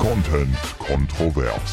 Content kontrovers.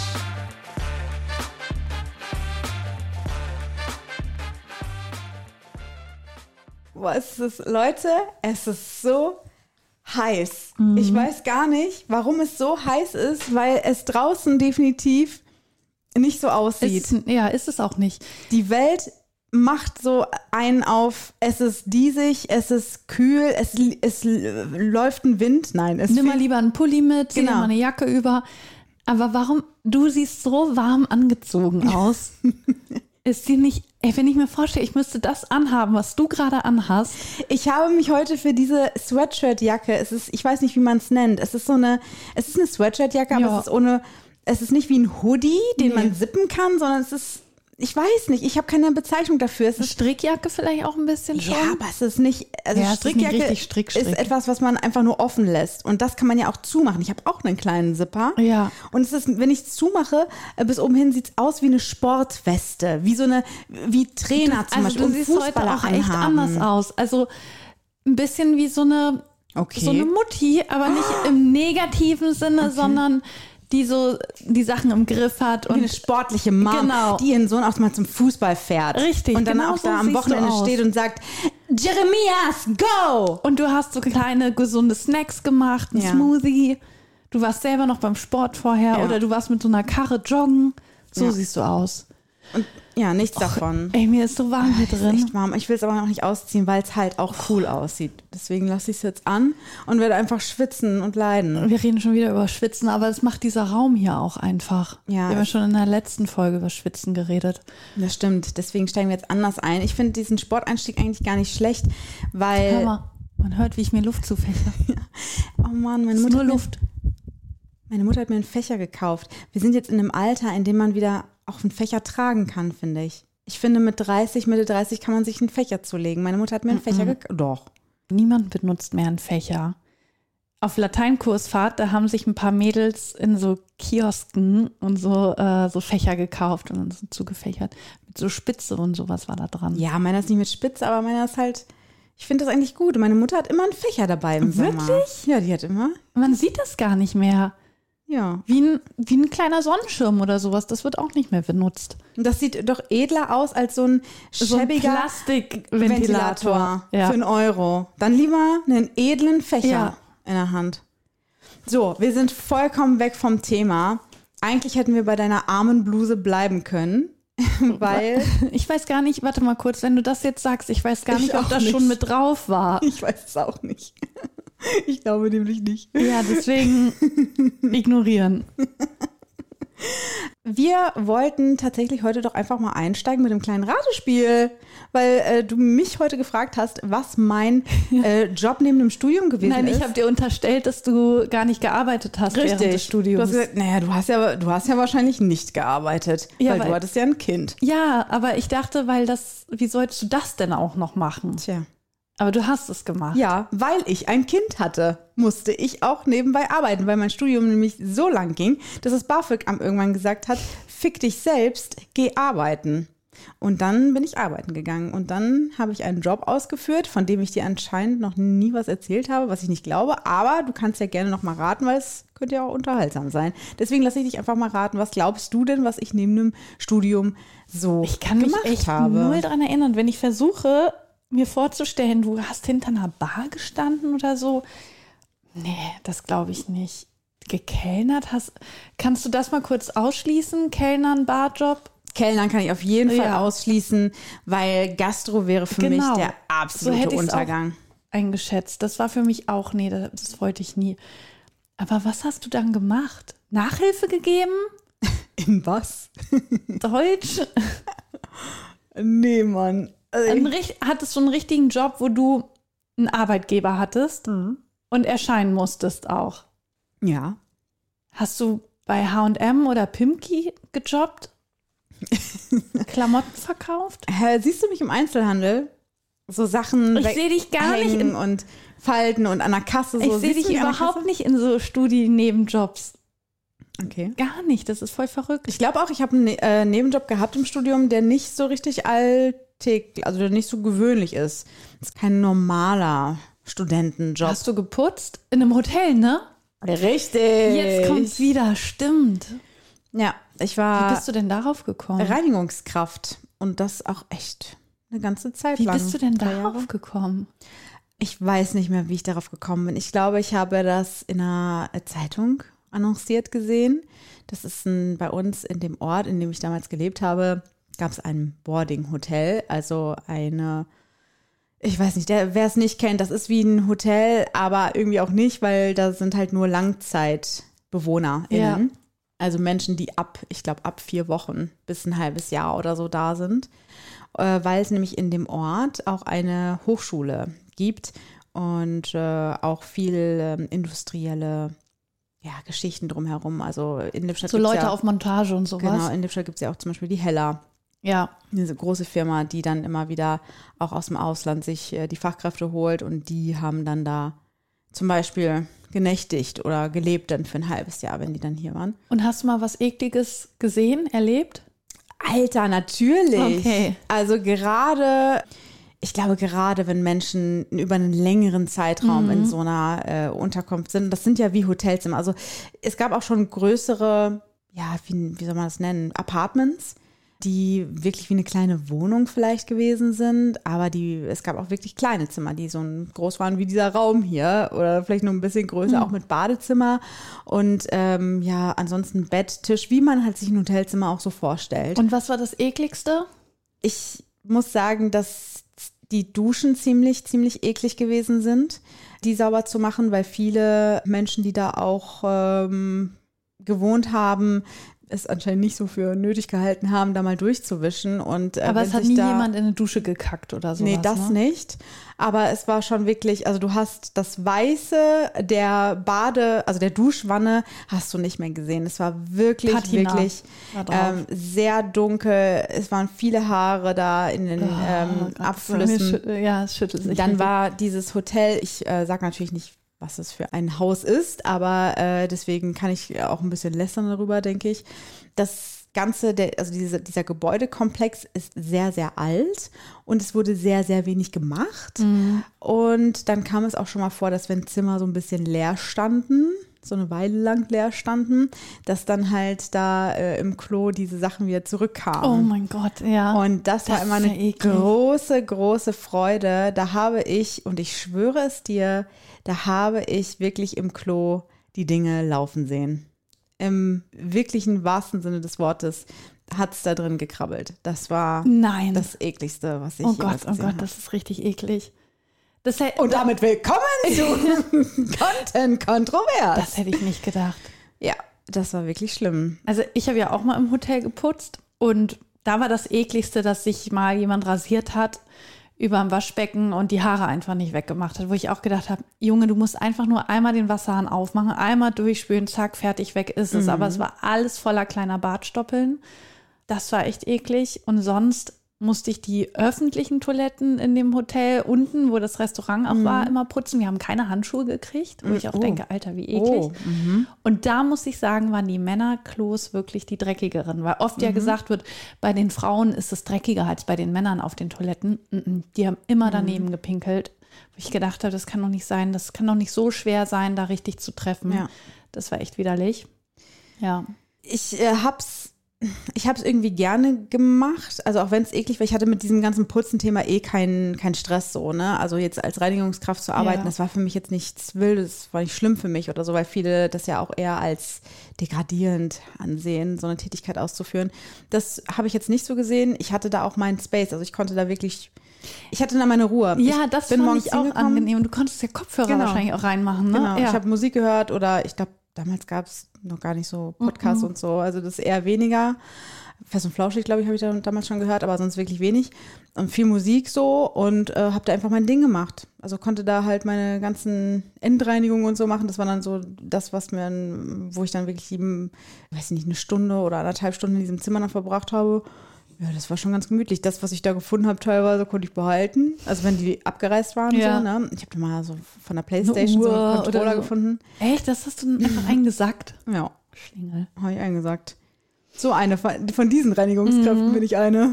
Boah, Leute, es ist so heiß. Ich weiß gar nicht, warum es so heiß ist, weil es draußen definitiv nicht so aussieht. Ist es auch nicht. Die Welt macht so einen auf, es ist diesig, es ist kühl, es läuft ein Wind. Nein, Nimm mal lieber einen Pulli mit, zieh dir mal eine Jacke über. Aber warum, du siehst so warm angezogen aus. Ist dir nicht, wenn ich mir vorstelle, ich müsste das anhaben, was du gerade anhast. Ich habe mich heute für diese Sweatshirt-Jacke, ich weiß nicht, wie man es nennt, es ist eine Sweatshirt-Jacke, aber es ist nicht wie ein Hoodie, den man zippen kann, sondern es ist, ich weiß nicht, ich habe keine Bezeichnung dafür. Es ist Strickjacke vielleicht auch ein bisschen schon? Ja, aber es ist nicht, Strickjacke ist nicht richtig ist etwas, was man einfach nur offen lässt. Und das kann man ja auch zumachen. Ich habe auch einen kleinen Zipper. Ja. Und es ist, wenn ich es zumache, bis oben hin sieht es aus wie eine Sportweste. Wie Trainer zum Beispiel. Du siehst heute auch echt anders aus. Also ein bisschen wie so eine Mutti, aber nicht im negativen Sinne, sondern die so die Sachen im Griff hat. Und wie eine sportliche Mom, die ihren Sohn auch mal zum Fußball fährt. Richtig. Und dann auch da am Wochenende steht und sagt, Jeremias, go! Und du hast so kleine gesunde Snacks gemacht, einen Smoothie. Du warst selber noch beim Sport vorher oder du warst mit so einer Karre joggen. So siehst du aus. Und nichts davon. Ey, mir ist so warm hier drin. Ist echt warm. Ich will es aber noch nicht ausziehen, weil es halt auch cool aussieht. Deswegen lasse ich es jetzt an und werde einfach schwitzen und leiden. Wir reden schon wieder über Schwitzen, aber das macht dieser Raum hier auch einfach. Ja. Wir haben ja schon in der letzten Folge über Schwitzen geredet. Das stimmt. Deswegen steigen wir jetzt anders ein. Ich finde diesen Sporteinstieg eigentlich gar nicht schlecht, weil... Hör mal, man hört, wie ich mir Luft zufächere. Oh Mann, meine Mutter hat mir einen Fächer gekauft. Wir sind jetzt in einem Alter, in dem man wieder auch einen Fächer tragen kann, finde ich. Ich finde, Mitte 30 kann man sich einen Fächer zulegen. Meine Mutter hat mir einen Fächer gekauft. Doch. Niemand benutzt mehr einen Fächer. Auf Lateinkursfahrt, da haben sich ein paar Mädels in so Kiosken und so Fächer gekauft und dann so zugefächert. Mit so Spitze und sowas war da dran. Ja, meiner ist nicht mit Spitze, aber meiner ist halt, ich finde das eigentlich gut. Meine Mutter hat immer einen Fächer dabei im Sommer. Wirklich? Ja, die hat immer. Man sieht das gar nicht mehr. Ja. Wie ein kleiner Sonnenschirm oder sowas, das wird auch nicht mehr benutzt. Und das sieht doch edler aus als so ein schäbiger Plastikventilator für €1. Dann lieber einen edlen Fächer in der Hand. So, wir sind vollkommen weg vom Thema. Eigentlich hätten wir bei deiner armen Bluse bleiben können, weil... Ich weiß gar nicht, warte mal kurz, wenn du das jetzt sagst, ich weiß gar nicht, ob das schon mit drauf war. Ich weiß es auch nicht. Ich glaube nämlich nicht. Ja, deswegen ignorieren. Wir wollten tatsächlich heute doch einfach mal einsteigen mit einem kleinen Ratespiel, weil du mich heute gefragt hast, was mein Job neben dem Studium gewesen ist. Nein, ich habe dir unterstellt, dass du gar nicht gearbeitet hast während des Studiums. Du hast gesagt, naja, du hast ja wahrscheinlich nicht gearbeitet, weil du hattest ja ein Kind. Ja, aber ich dachte, wie solltest du das denn auch noch machen? Tja. Aber du hast es gemacht. Ja, weil ich ein Kind hatte, musste ich auch nebenbei arbeiten, weil mein Studium nämlich so lang ging, dass das BAföG-Amt irgendwann gesagt hat, fick dich selbst, geh arbeiten. Und dann bin ich arbeiten gegangen und dann habe ich einen Job ausgeführt, von dem ich dir anscheinend noch nie was erzählt habe, was ich nicht glaube, aber du kannst ja gerne noch mal raten, weil es könnte ja auch unterhaltsam sein. Deswegen lasse ich dich einfach mal raten, was glaubst du denn, was ich neben dem Studium so gemacht habe? Ich kann mich echt null daran erinnern, wenn ich versuche, mir vorzustellen, du hast hinter einer Bar gestanden oder so. Nee, das glaube ich nicht. Gekellnert hast. Kannst du das mal kurz ausschließen? Kellnern, Barjob? Kellnern kann ich auf jeden Fall ausschließen, weil Gastro wäre für mich der absolute Untergang. Auch eingeschätzt. Das war für mich auch, nee, das wollte ich nie. Aber was hast du dann gemacht? Nachhilfe gegeben? In was? Deutsch? Nee, Mann. Hattest du einen richtigen Job, wo du einen Arbeitgeber hattest und erscheinen musstest auch? Ja. Hast du bei H&M oder Pimki gejobbt? Klamotten verkauft? Siehst du mich im Einzelhandel? So Sachen ich sehe dich gar nicht und falten und an der Kasse. So. Ich sehe dich überhaupt nicht in so Studi-Nebenjobs. Okay. Gar nicht, das ist voll verrückt. Ich glaube auch, ich habe einen Nebenjob gehabt im Studium, der nicht so richtig also der nicht so gewöhnlich ist. Das ist kein normaler Studentenjob. Hast du geputzt? In einem Hotel, ne? Richtig. Jetzt kommt's wieder, stimmt. Ja, ich Wie war bist du denn darauf gekommen? Reinigungskraft und das auch echt eine ganze Zeit Wie lang. bist du denn 3 Jahre. darauf gekommen? Ich weiß nicht mehr, wie ich darauf gekommen bin. Ich glaube, ich habe das in einer Zeitung annonciert gesehen. Das ist bei uns in dem Ort, in dem ich damals gelebt habe, gab es ein Boarding-Hotel, also ich weiß nicht, wer es nicht kennt, das ist wie ein Hotel, aber irgendwie auch nicht, weil da sind halt nur LangzeitbewohnerInnen. Ja. Also Menschen, die ich glaube, ab 4 Wochen bis ein halbes Jahr oder so da sind, weil es nämlich in dem Ort auch eine Hochschule gibt und auch viel industrielle Geschichten drumherum. Also in Lippstadt So gibt's Leute ja, auf Montage und sowas. genau, in Lippstadt gibt es ja auch zum Beispiel die Hella. Ja. Diese große Firma, die dann immer wieder auch aus dem Ausland sich die Fachkräfte holt und die haben dann da zum Beispiel genächtigt oder gelebt dann für ein halbes Jahr, wenn die dann hier waren. Und hast du mal was Ekliges gesehen, erlebt? Alter, natürlich. Okay. Also ich glaube gerade, wenn Menschen über einen längeren Zeitraum in so einer Unterkunft sind, das sind ja wie Hotelzimmer. Also es gab auch schon größere, wie soll man das nennen, Apartments, die wirklich wie eine kleine Wohnung vielleicht gewesen sind, aber es gab auch wirklich kleine Zimmer, die so groß waren wie dieser Raum hier oder vielleicht nur ein bisschen größer, auch mit Badezimmer und ansonsten Bett, Tisch, wie man halt sich ein Hotelzimmer auch so vorstellt. Und was war das Ekligste? Ich muss sagen, dass die Duschen ziemlich, ziemlich eklig gewesen sind, die sauber zu machen, weil viele Menschen, die da auch gewohnt haben, es anscheinend nicht so für nötig gehalten haben, da mal durchzuwischen. Und, aber es hat nie jemand in eine Dusche gekackt oder sowas. Nee, das nicht. Aber es war schon wirklich, also du hast das Weiße der also der Duschwanne hast du nicht mehr gesehen. Es war wirklich, Patina wirklich sehr dunkel. Es waren viele Haare da in den Abflüssen. Es schüttelt sich. Dann war dieses Hotel, ich sage natürlich nicht, was es für ein Haus ist, aber deswegen kann ich auch ein bisschen lästern darüber, denke ich. Das Ganze, dieser Gebäudekomplex ist sehr, sehr alt und es wurde sehr, sehr wenig gemacht. Und dann kam es auch schon mal vor, dass wenn Zimmer so ein bisschen leer standen, so eine Weile lang leer standen, dass dann halt da im Klo diese Sachen wieder zurückkamen. Oh mein Gott, ja. Und das war immer eine große, große Freude. Da habe ich, und ich schwöre es dir, da habe ich wirklich im Klo die Dinge laufen sehen. Im wirklichen wahrsten Sinne des Wortes hat es da drin gekrabbelt. Das war das Ekligste, was ich jemals gesehen habe. Das ist richtig eklig. Und damit willkommen zu Content Kontrovers. Das hätte ich nicht gedacht. Ja, das war wirklich schlimm. Also ich habe ja auch mal im Hotel geputzt und da war das Ekligste, dass sich mal jemand rasiert hat über dem Waschbecken und die Haare einfach nicht weggemacht hat, wo ich auch gedacht habe, Junge, du musst einfach nur einmal den Wasserhahn aufmachen, einmal durchspülen, zack, fertig, weg ist es. Aber es war alles voller kleiner Bartstoppeln. Das war echt eklig. Und sonst musste ich die öffentlichen Toiletten in dem Hotel unten, wo das Restaurant auch war, immer putzen. Wir haben keine Handschuhe gekriegt, wo ich auch denke, Alter, wie eklig. Und da muss ich sagen, waren die Männerklos wirklich die dreckigeren, weil oft ja gesagt wird, bei den Frauen ist es dreckiger als bei den Männern auf den Toiletten. Die haben immer daneben gepinkelt, wo ich gedacht habe, das kann doch nicht sein, das kann doch nicht so schwer sein, da richtig zu treffen. Ja. Das war echt widerlich. Ja. Ich hab's irgendwie gerne gemacht, also auch wenn es eklig war, ich hatte mit diesem ganzen Putzen-Thema keinen Stress so, ne? Also jetzt als Reinigungskraft zu arbeiten, das war für mich jetzt nichts Wildes, war nicht schlimm für mich oder so, weil viele das ja auch eher als degradierend ansehen, so eine Tätigkeit auszuführen. Das habe ich jetzt nicht so gesehen. Ich hatte da auch meinen Space, also ich hatte da meine Ruhe. Ja, das fand ich auch angenehm. Du konntest ja Kopfhörer wahrscheinlich auch reinmachen, ne? Genau, ja. Ich habe Musik gehört oder ich glaube, damals gab es noch gar nicht so Podcasts und so, also das eher weniger. Fest und Flauschig, glaube ich, habe ich da damals schon gehört, aber sonst wirklich wenig. Und viel Musik so und habe da einfach mein Ding gemacht. Also konnte da halt meine ganzen Endreinigungen und so machen. Das war dann so das, wo ich dann wirklich eine Stunde oder 1,5 Stunden in diesem Zimmer noch verbracht habe. Ja, das war schon ganz gemütlich. Das, was ich da gefunden habe, teilweise konnte ich behalten. Also wenn die abgereist waren, so, ne? Ich habe da mal so von der Playstation so einen Controller gefunden. Echt? Das hast du einfach eingesackt? Ja. Schlingel. Habe ich eingesackt. So eine von diesen Reinigungskräften bin ich eine.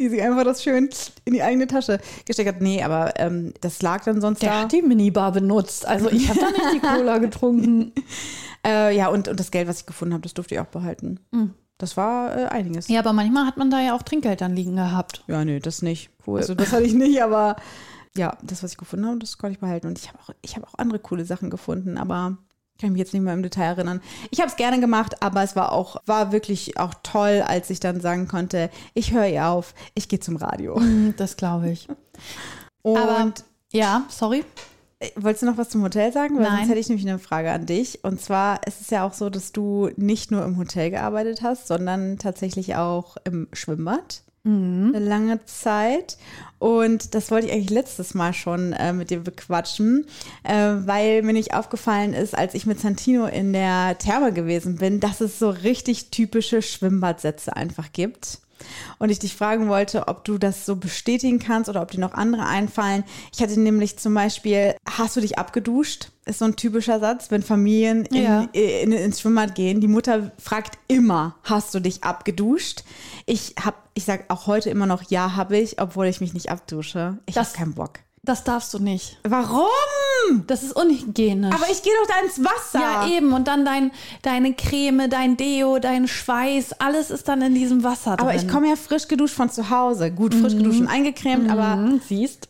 die sich einfach das schön in die eigene Tasche gesteckt hat. Nee, aber das lag dann sonst Der da. hat die Minibar benutzt. Also ich habe da nicht die Cola getrunken. Ja, und das Geld, was ich gefunden habe, das durfte ich auch behalten. Das war einiges. Ja, aber manchmal hat man da ja auch Trinkgeld dann liegen gehabt. Ja, nee, das nicht. Cool. Also das hatte ich nicht, aber ja, das, was ich gefunden habe, das konnte ich behalten. Und ich habe auch andere coole Sachen gefunden, aber kann ich mich jetzt nicht mehr im Detail erinnern. Ich habe es gerne gemacht, aber es war wirklich auch toll, als ich dann sagen konnte, ich höre ihr auf, ich gehe zum Radio. Das glaube ich. Und Aber, ja, sorry. wolltest du noch was zum Hotel sagen? Weil Nein. sonst hätte ich nämlich eine Frage an dich. Und zwar ist es ja auch so, dass du nicht nur im Hotel gearbeitet hast, sondern tatsächlich auch im Schwimmbad. Eine lange Zeit. Und das wollte ich eigentlich letztes Mal schon mit dir bequatschen, weil mir nicht aufgefallen ist, als ich mit Santino in der Therme gewesen bin, dass es so richtig typische Schwimmbadsätze einfach gibt. Und ich dich fragen wollte, ob du das so bestätigen kannst oder ob dir noch andere einfallen. Ich hatte nämlich zum Beispiel, hast du dich abgeduscht? Ist so ein typischer Satz, wenn Familien ins Schwimmbad gehen. Die Mutter fragt immer, hast du dich abgeduscht? Ich sage auch heute immer noch, ja, habe ich, obwohl ich mich nicht abdusche. Ich habe keinen Bock. Das darfst du nicht. Warum? Das ist unhygienisch. Aber ich gehe doch da ins Wasser. Ja, eben. Und dann deine Creme, dein Deo, dein Schweiß, alles ist dann in diesem Wasser drin. Aber ich komme ja frisch geduscht von zu Hause. Gut, frisch geduscht und eingecremt, aber siehst,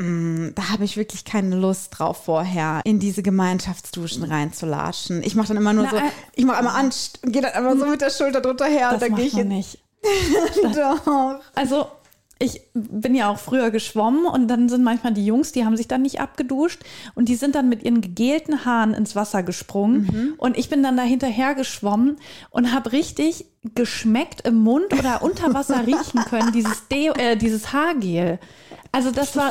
da habe ich wirklich keine Lust drauf, vorher in diese Gemeinschaftsduschen reinzulatschen. Ich mache dann immer nur ich mache einmal an und gehe dann einfach so mit der Schulter drunter her. das Und dann macht gehe ich man nicht. Doch. Also ich bin ja auch früher geschwommen und dann sind manchmal die Jungs, die haben sich dann nicht abgeduscht und die sind dann mit ihren gegelten Haaren ins Wasser gesprungen und ich bin dann da hinterher geschwommen und habe richtig geschmeckt im Mund oder unter Wasser riechen können, dieses Haargel. Also das war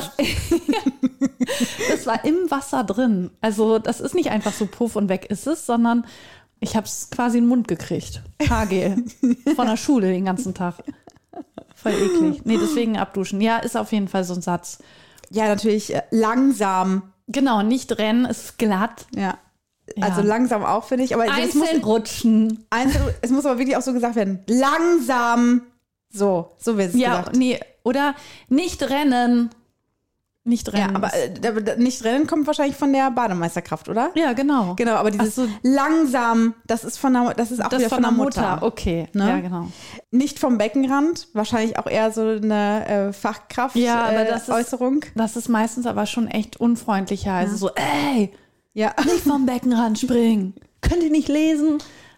im Wasser drin. Also das ist nicht einfach so puff und weg ist es, sondern ich habe es quasi in den Mund gekriegt. Haargel von der Schule den ganzen Tag. Voll eklig. Nee, deswegen abduschen. Ja, ist auf jeden Fall so ein Satz. Ja, natürlich langsam. Genau, nicht rennen, ist glatt. Ja. Ja. Also langsam auch, finde ich. Aber es Rutschen. es muss aber wirklich auch so gesagt werden. Langsam. So wird es gesagt. Nee, oder nicht rennen. Nicht rennen. Ja, aber nicht rennen kommt wahrscheinlich von der Bademeisterkraft, oder? Ja, genau. Genau, aber dieses Ach so. langsam, das ist auch wieder von der Mutter. Okay, Ne? ja, genau. Nicht vom Beckenrand, wahrscheinlich auch eher so eine Fachkraft Ja, aber das Äußerung. Das ist meistens aber schon echt unfreundlicher. Also so, ey, Ja. nicht vom Beckenrand springen. Könnt ihr nicht lesen?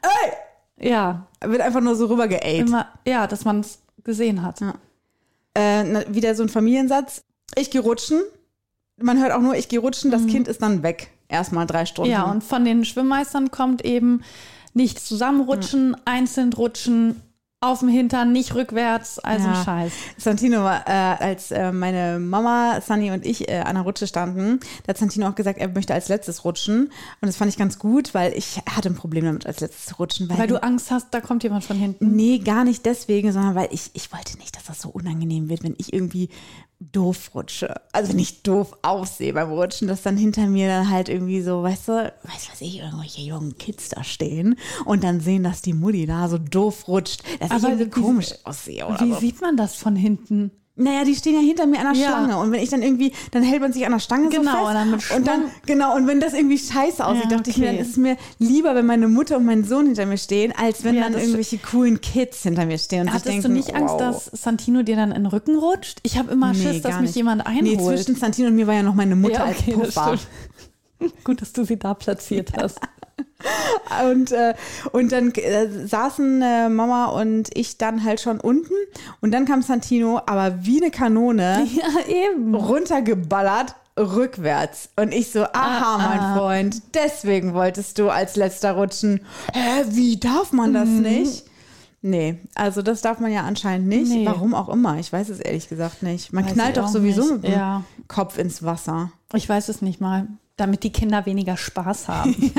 Ey! Ja. Wird einfach nur so rüber geailt. Immer, ja, dass man es gesehen hat. Ja. Wieder so ein Familiensatz. Ich gehe rutschen. Man hört auch nur, ich gehe rutschen, das Kind ist dann weg. Erstmal 3 Stunden. Ja, und von den Schwimmmeistern kommt eben nicht zusammenrutschen, einzeln rutschen, auf dem Hintern, nicht rückwärts, also ein Scheiß. Santino, als meine Mama, Sunny und ich an der Rutsche standen, da hat Santino auch gesagt, er möchte als letztes rutschen. Und das fand ich ganz gut, weil ich hatte ein Problem damit, als letztes zu rutschen. Weil du Angst hast, da kommt jemand von hinten. Nee, gar nicht deswegen, sondern weil ich wollte nicht, dass das so unangenehm wird, wenn ich irgendwie doof rutsche. Also wenn ich doof aussehe beim Rutschen, dass dann hinter mir dann halt irgendwie so, weißt du, was ich, irgendwelche jungen Kids da stehen und dann sehen, dass die Mutti da so doof rutscht, dass ich irgendwie komisch aussehe oder Wie so. sieht man das von hinten? Naja, die stehen ja hinter mir an der Ja. Schlange und wenn ich dann irgendwie, dann hält man sich an der Stange Genau, so fest und dann mit und dann, Schwung. genau, und wenn das irgendwie scheiße aussieht, Ja, dachte ich mir, okay. dann ist es mir lieber, wenn meine Mutter und mein Sohn hinter mir stehen, als wenn Ja, dann das- irgendwelche coolen Kids hinter mir stehen und sich Hattest denken, du nicht Angst, wow. dass Santino dir dann in den Rücken rutscht? Ich habe immer Schiss, dass gar mich nicht. jemand einholt. Nee, zwischen Santino und mir war ja noch meine Mutter Ja, als okay, das Puffer. stimmt. Gut, dass du sie da platziert hast. Und dann saßen Mama und ich dann halt schon unten und dann kam Santino, aber wie eine Kanone, Ja, eben. runtergeballert, rückwärts. Und ich so, aha, mein Freund, deswegen wolltest du als letzter rutschen. Hä, wie darf man das nicht? Nee, also das darf man ja anscheinend nicht. Nee. Warum auch immer, ich weiß es ehrlich gesagt nicht. Man Weiß knallt ich doch auch sowieso nicht. mit dem Ja. Kopf ins Wasser. Ich weiß es nicht mal, damit die Kinder weniger Spaß haben.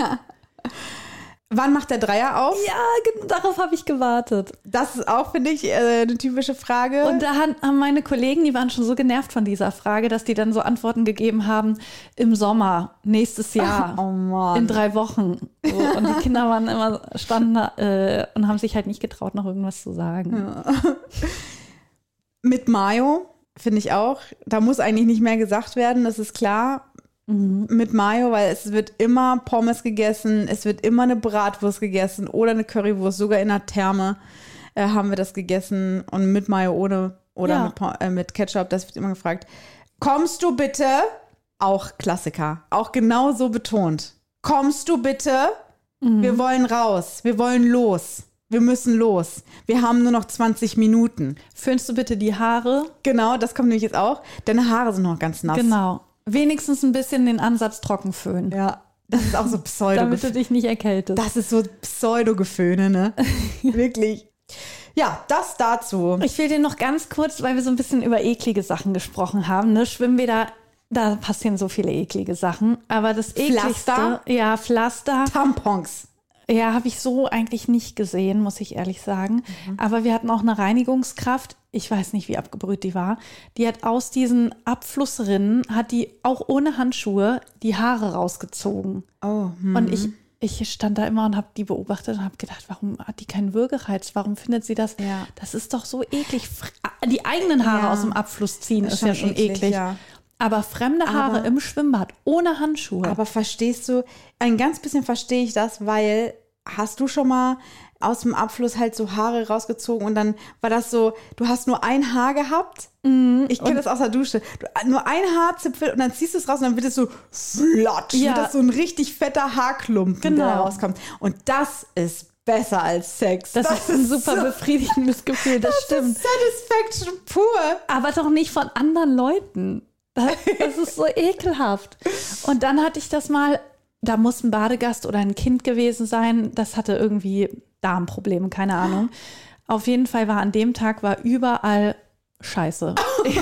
Wann macht der Dreier auf? Ja, darauf habe ich gewartet. Das ist auch, finde ich, eine typische Frage. Und da haben meine Kollegen, die waren schon so genervt von dieser Frage, dass die dann so Antworten gegeben haben, im Sommer, nächstes Jahr, Oh Mann. in 3 Wochen. So, und die Kinder waren immer, standen da und haben sich halt nicht getraut, noch irgendwas zu sagen. Mit Mayo, finde ich auch. Da muss eigentlich nicht mehr gesagt werden, das ist klar. Mit Mayo, weil es wird immer Pommes gegessen, es wird immer eine Bratwurst gegessen oder eine Currywurst, sogar in der Therme haben wir das gegessen und mit Mayo ohne oder mit Ketchup, das wird immer gefragt. Kommst du bitte? Auch Klassiker, auch genau so betont. Kommst du bitte? Wir wollen raus, wir wollen los. Wir müssen los. Wir haben nur noch 20 Minuten. Föhnst du bitte die Haare? Genau, das kommt nämlich jetzt auch. Deine Haare sind noch ganz nass. Genau. Wenigstens ein bisschen den Ansatz trocken föhnen. Ja, das ist auch so Pseudo. Damit du dich nicht erkältest. Das ist so Pseudo-Geföhne, ne? Wirklich. Ja, das dazu. Ich will dir noch ganz kurz, weil wir so ein bisschen über eklige Sachen gesprochen haben, ne? Schwimmbäder, da passieren so viele eklige Sachen. Aber das ekligste... Pflaster? Ja, Pflaster. Tampons. Ja, habe ich so eigentlich nicht gesehen, muss ich ehrlich sagen. Aber wir hatten auch eine Reinigungskraft, ich weiß nicht, wie abgebrüht die war, die hat aus diesen Abflussrinnen, hat die auch ohne Handschuhe die Haare rausgezogen. Oh. Und ich stand da immer und habe die beobachtet und habe gedacht, warum hat die keinen Würgereiz? Warum findet sie das? Ja. Das ist doch so eklig. Die eigenen Haare aus dem Abfluss ziehen ist ja schon eklig. Ja. Aber fremde Haare im Schwimmbad ohne Handschuhe. Aber verstehst du, ein ganz bisschen verstehe ich das, weil hast du schon mal aus dem Abfluss halt so Haare rausgezogen und dann war das so, du hast nur ein Haar gehabt? Ich kenne das aus der Dusche. Nur ein Haarzipfel und dann ziehst du es raus und dann wird es so flatsch. Ja. Wird das so ein richtig fetter Haarklumpen, der da rauskommt. Und das ist besser als Sex. Das ist ein super befriedigendes Gefühl, das stimmt. Das ist Satisfaction pur. Aber doch nicht von anderen Leuten. Das ist so ekelhaft. Und dann hatte ich das mal, da muss ein Badegast oder ein Kind gewesen sein, das hatte irgendwie Darmprobleme, keine Ahnung. Auf jeden Fall war an dem Tag überall Scheiße.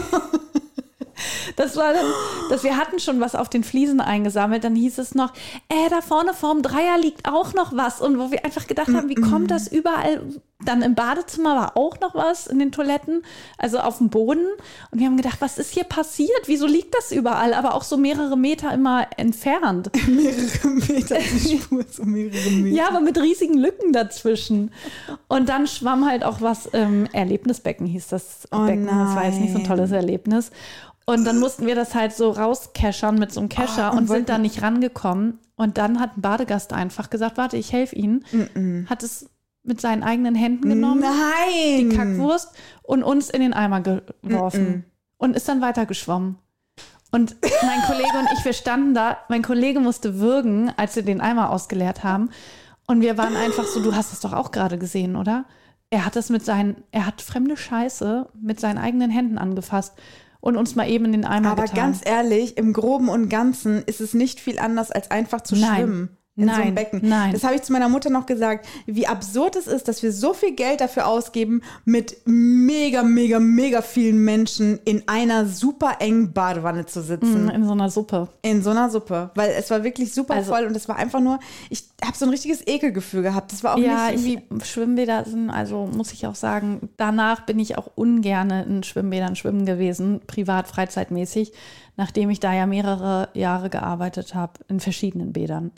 Das war dann, wir hatten schon was auf den Fliesen eingesammelt, dann hieß es noch, da vorne vorm Dreier liegt auch noch was. Und wo wir einfach gedacht haben, wie kommt das überall? Dann im Badezimmer war auch noch was in den Toiletten, also auf dem Boden. Und wir haben gedacht, was ist hier passiert? Wieso liegt das überall? Aber auch so mehrere Meter immer entfernt. Mehrere Meter, die Spur, so mehrere Meter. Ja, aber mit riesigen Lücken dazwischen. Und dann schwamm halt auch was, Erlebnisbecken hieß das Becken. Das war jetzt nicht so ein tolles Erlebnis. Und dann mussten wir das halt so rauskeschern mit so einem Kescher und sind da nicht rangekommen. Und dann hat ein Badegast einfach gesagt, warte, ich helfe Ihnen. Hat es mit seinen eigenen Händen genommen, die Kackwurst, und uns in den Eimer geworfen. Und ist dann weitergeschwommen. Und mein Kollege und ich, wir standen da, mein Kollege musste würgen, als wir den Eimer ausgeleert haben. Und wir waren einfach so, du hast es doch auch gerade gesehen, oder? Er hat fremde Scheiße mit seinen eigenen Händen angefasst und uns mal eben in den Eimer getan. Aber ganz ehrlich, im Groben und Ganzen ist es nicht viel anders, als einfach zu schwimmen. In so einem Becken. Nein. Das habe ich zu meiner Mutter noch gesagt, wie absurd es ist, dass wir so viel Geld dafür ausgeben, mit mega, mega, mega vielen Menschen in einer super engen Badewanne zu sitzen. In so einer Suppe. In so einer Suppe. Weil es war wirklich super voll und es war einfach nur, ich habe so ein richtiges Ekelgefühl gehabt. Das war auch nicht irgendwie... Schwimmbäder sind, also muss ich auch sagen, danach bin ich auch ungern in Schwimmbädern schwimmen gewesen, privat, freizeitmäßig, nachdem ich da ja mehrere Jahre gearbeitet habe in verschiedenen Bädern.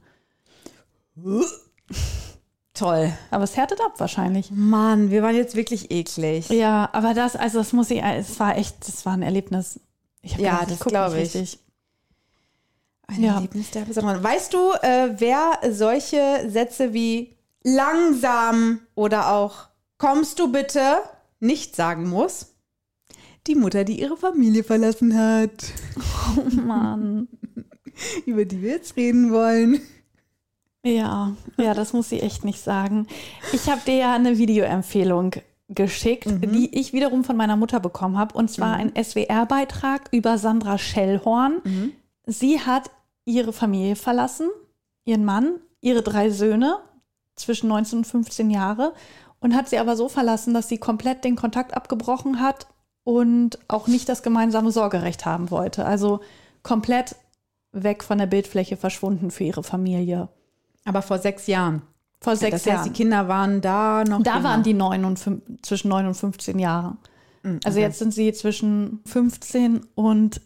Toll. Aber es härtet ab wahrscheinlich. Mann, wir waren jetzt wirklich eklig. Ja, aber das war ein Erlebnis. Das glaube ich. Richtig. Ein Erlebnis der Besonderen. Weißt du, wer solche Sätze wie langsam oder auch kommst du bitte nicht sagen muss? Die Mutter, die ihre Familie verlassen hat. Oh Mann. Über die wir jetzt reden wollen. Ja, das muss ich echt nicht sagen. Ich habe dir ja eine Videoempfehlung geschickt, die ich wiederum von meiner Mutter bekommen habe. Und zwar ein SWR-Beitrag über Sandra Schellhorn. Sie hat ihre Familie verlassen, ihren Mann, ihre 3 Söhne zwischen 19 und 15 Jahre und hat sie aber so verlassen, dass sie komplett den Kontakt abgebrochen hat und auch nicht das gemeinsame Sorgerecht haben wollte. Also komplett weg von der Bildfläche verschwunden für ihre Familie. Aber vor 6 Jahren. Vor 6 Jahren. Das heißt, die Kinder waren da noch. Da waren die zwischen 9 und 15 Jahre. Also jetzt sind sie zwischen 15 und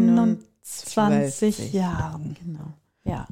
21 Jahren. Genau. Ja.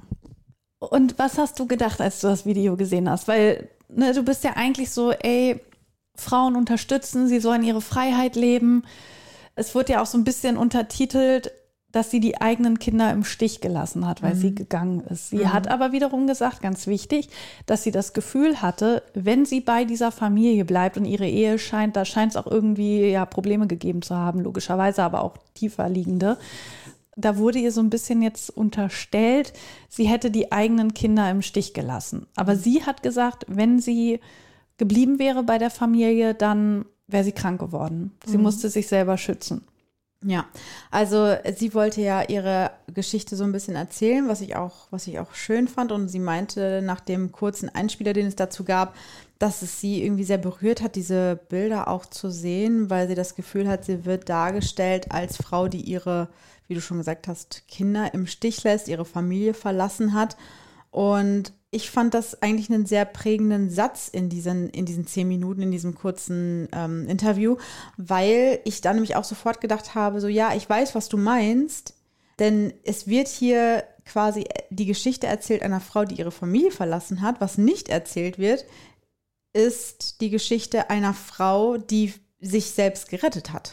Und was hast du gedacht, als du das Video gesehen hast? Weil du bist ja eigentlich so, Frauen unterstützen, sie sollen ihre Freiheit leben. Es wird ja auch so ein bisschen untertitelt, dass sie die eigenen Kinder im Stich gelassen hat, weil sie gegangen ist. Sie hat aber wiederum gesagt, ganz wichtig, dass sie das Gefühl hatte, wenn sie bei dieser Familie bleibt und ihre Ehe scheint, da scheint es auch irgendwie ja Probleme gegeben zu haben, logischerweise, aber auch tiefer liegende. Da wurde ihr so ein bisschen jetzt unterstellt, sie hätte die eigenen Kinder im Stich gelassen. Aber sie hat gesagt, wenn sie geblieben wäre bei der Familie, dann wäre sie krank geworden. Sie musste sich selber schützen. Ja, also sie wollte ja ihre Geschichte so ein bisschen erzählen, was ich auch schön fand. Und sie meinte nach dem kurzen Einspieler, den es dazu gab, dass es sie irgendwie sehr berührt hat, diese Bilder auch zu sehen, weil sie das Gefühl hat, sie wird dargestellt als Frau, die ihre, wie du schon gesagt hast, Kinder im Stich lässt, ihre Familie verlassen hat. Und ich fand das eigentlich einen sehr prägenden Satz in diesen 10 Minuten, in diesem kurzen Interview, weil ich dann nämlich auch sofort gedacht habe, so ja, ich weiß, was du meinst, denn es wird hier quasi die Geschichte erzählt einer Frau, die ihre Familie verlassen hat. Was nicht erzählt wird, ist die Geschichte einer Frau, die sich selbst gerettet hat.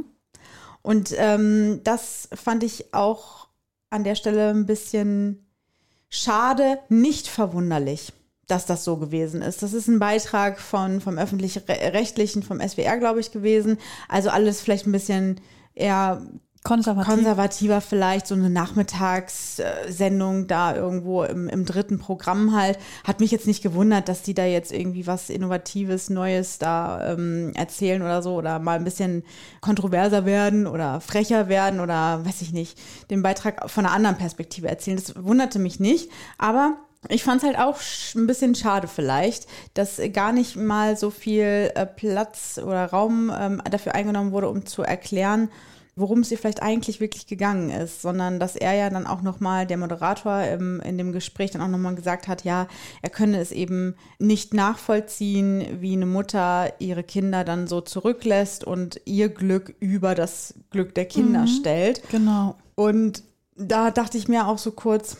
Und das fand ich auch an der Stelle ein bisschen schade, nicht verwunderlich, dass das so gewesen ist. Das ist ein Beitrag vom Öffentlich-Rechtlichen, vom SWR, glaube ich, gewesen. Also alles vielleicht ein bisschen eher konservativer vielleicht, so eine Nachmittagssendung da irgendwo im dritten Programm halt. Hat mich jetzt nicht gewundert, dass die da jetzt irgendwie was Innovatives, Neues da erzählen oder so oder mal ein bisschen kontroverser werden oder frecher werden oder weiß ich nicht, den Beitrag von einer anderen Perspektive erzählen. Das wunderte mich nicht, aber ich fand es halt auch ein bisschen schade vielleicht, dass gar nicht mal so viel Platz oder Raum dafür eingenommen wurde, um zu erklären, worum es ihr vielleicht eigentlich wirklich gegangen ist, sondern dass er ja dann auch nochmal, der Moderator in dem Gespräch dann auch nochmal gesagt hat, ja, er könne es eben nicht nachvollziehen, wie eine Mutter ihre Kinder dann so zurücklässt und ihr Glück über das Glück der Kinder stellt. Genau. Und da dachte ich mir auch so kurz,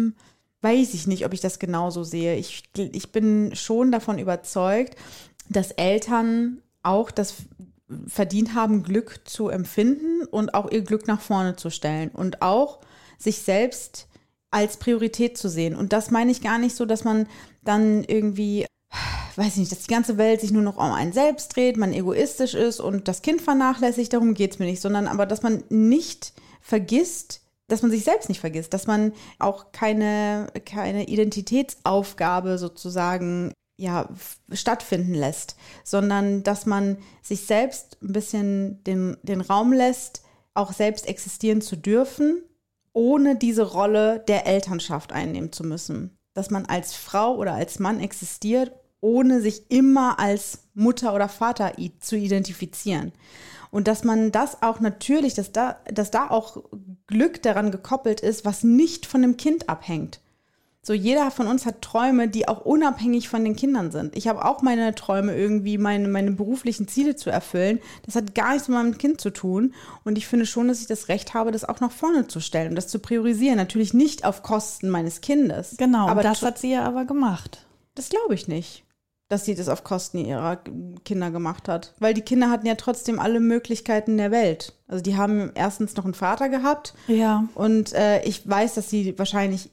weiß ich nicht, ob ich das genauso sehe. Ich bin schon davon überzeugt, dass Eltern auch das verdient haben, Glück zu empfinden und auch ihr Glück nach vorne zu stellen und auch sich selbst als Priorität zu sehen. Und das meine ich gar nicht so, dass man dann irgendwie, weiß ich nicht, dass die ganze Welt sich nur noch um einen selbst dreht, man egoistisch ist und das Kind vernachlässigt, darum geht es mir nicht, sondern aber, dass man nicht vergisst, dass man sich selbst nicht vergisst, dass man auch keine Identitätsaufgabe sozusagen stattfinden lässt, sondern dass man sich selbst ein bisschen den Raum lässt, auch selbst existieren zu dürfen, ohne diese Rolle der Elternschaft einnehmen zu müssen. Dass man als Frau oder als Mann existiert, ohne sich immer als Mutter oder Vater zu identifizieren. Und dass man das auch natürlich, dass da auch Glück daran gekoppelt ist, was nicht von dem Kind abhängt. So, jeder von uns hat Träume, die auch unabhängig von den Kindern sind. Ich habe auch meine Träume, irgendwie meine beruflichen Ziele zu erfüllen. Das hat gar nichts mit meinem Kind zu tun. Und ich finde schon, dass ich das Recht habe, das auch nach vorne zu stellen und das zu priorisieren. Natürlich nicht auf Kosten meines Kindes. Genau, aber das hat sie ja aber gemacht. Das glaube ich nicht, dass sie das auf Kosten ihrer Kinder gemacht hat. Weil die Kinder hatten ja trotzdem alle Möglichkeiten der Welt. Also die haben erstens noch einen Vater gehabt. Ja. Und ich weiß, dass sie wahrscheinlich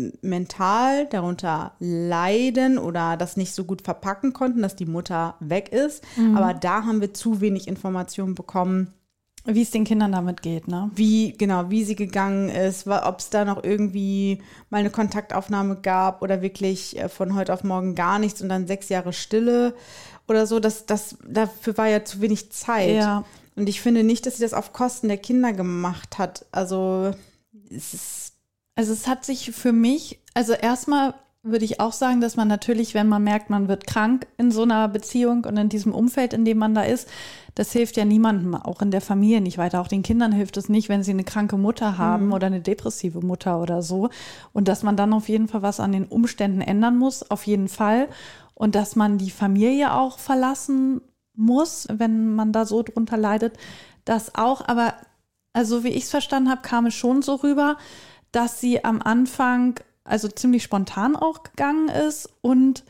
mental darunter leiden oder das nicht so gut verpacken konnten, dass die Mutter weg ist. Aber da haben wir zu wenig Informationen bekommen, wie es den Kindern damit geht, ne? Wie sie gegangen ist, ob es da noch irgendwie mal eine Kontaktaufnahme gab oder wirklich von heute auf morgen gar nichts und dann 6 Jahre Stille oder so. Dafür war ja zu wenig Zeit. Ja. Und ich finde nicht, dass sie das auf Kosten der Kinder gemacht hat. Also es hat sich für mich, also erstmal würde ich auch sagen, dass man natürlich, wenn man merkt, man wird krank in so einer Beziehung und in diesem Umfeld, in dem man da ist, das hilft ja niemandem, auch in der Familie nicht weiter. Auch den Kindern hilft es nicht, wenn sie eine kranke Mutter haben oder eine depressive Mutter oder so. Und dass man dann auf jeden Fall was an den Umständen ändern muss, auf jeden Fall. Und dass man die Familie auch verlassen muss, wenn man da so drunter leidet, das auch. Aber also wie ich es verstanden habe, kam es schon so rüber, dass sie am Anfang also ziemlich spontan auch gegangen ist und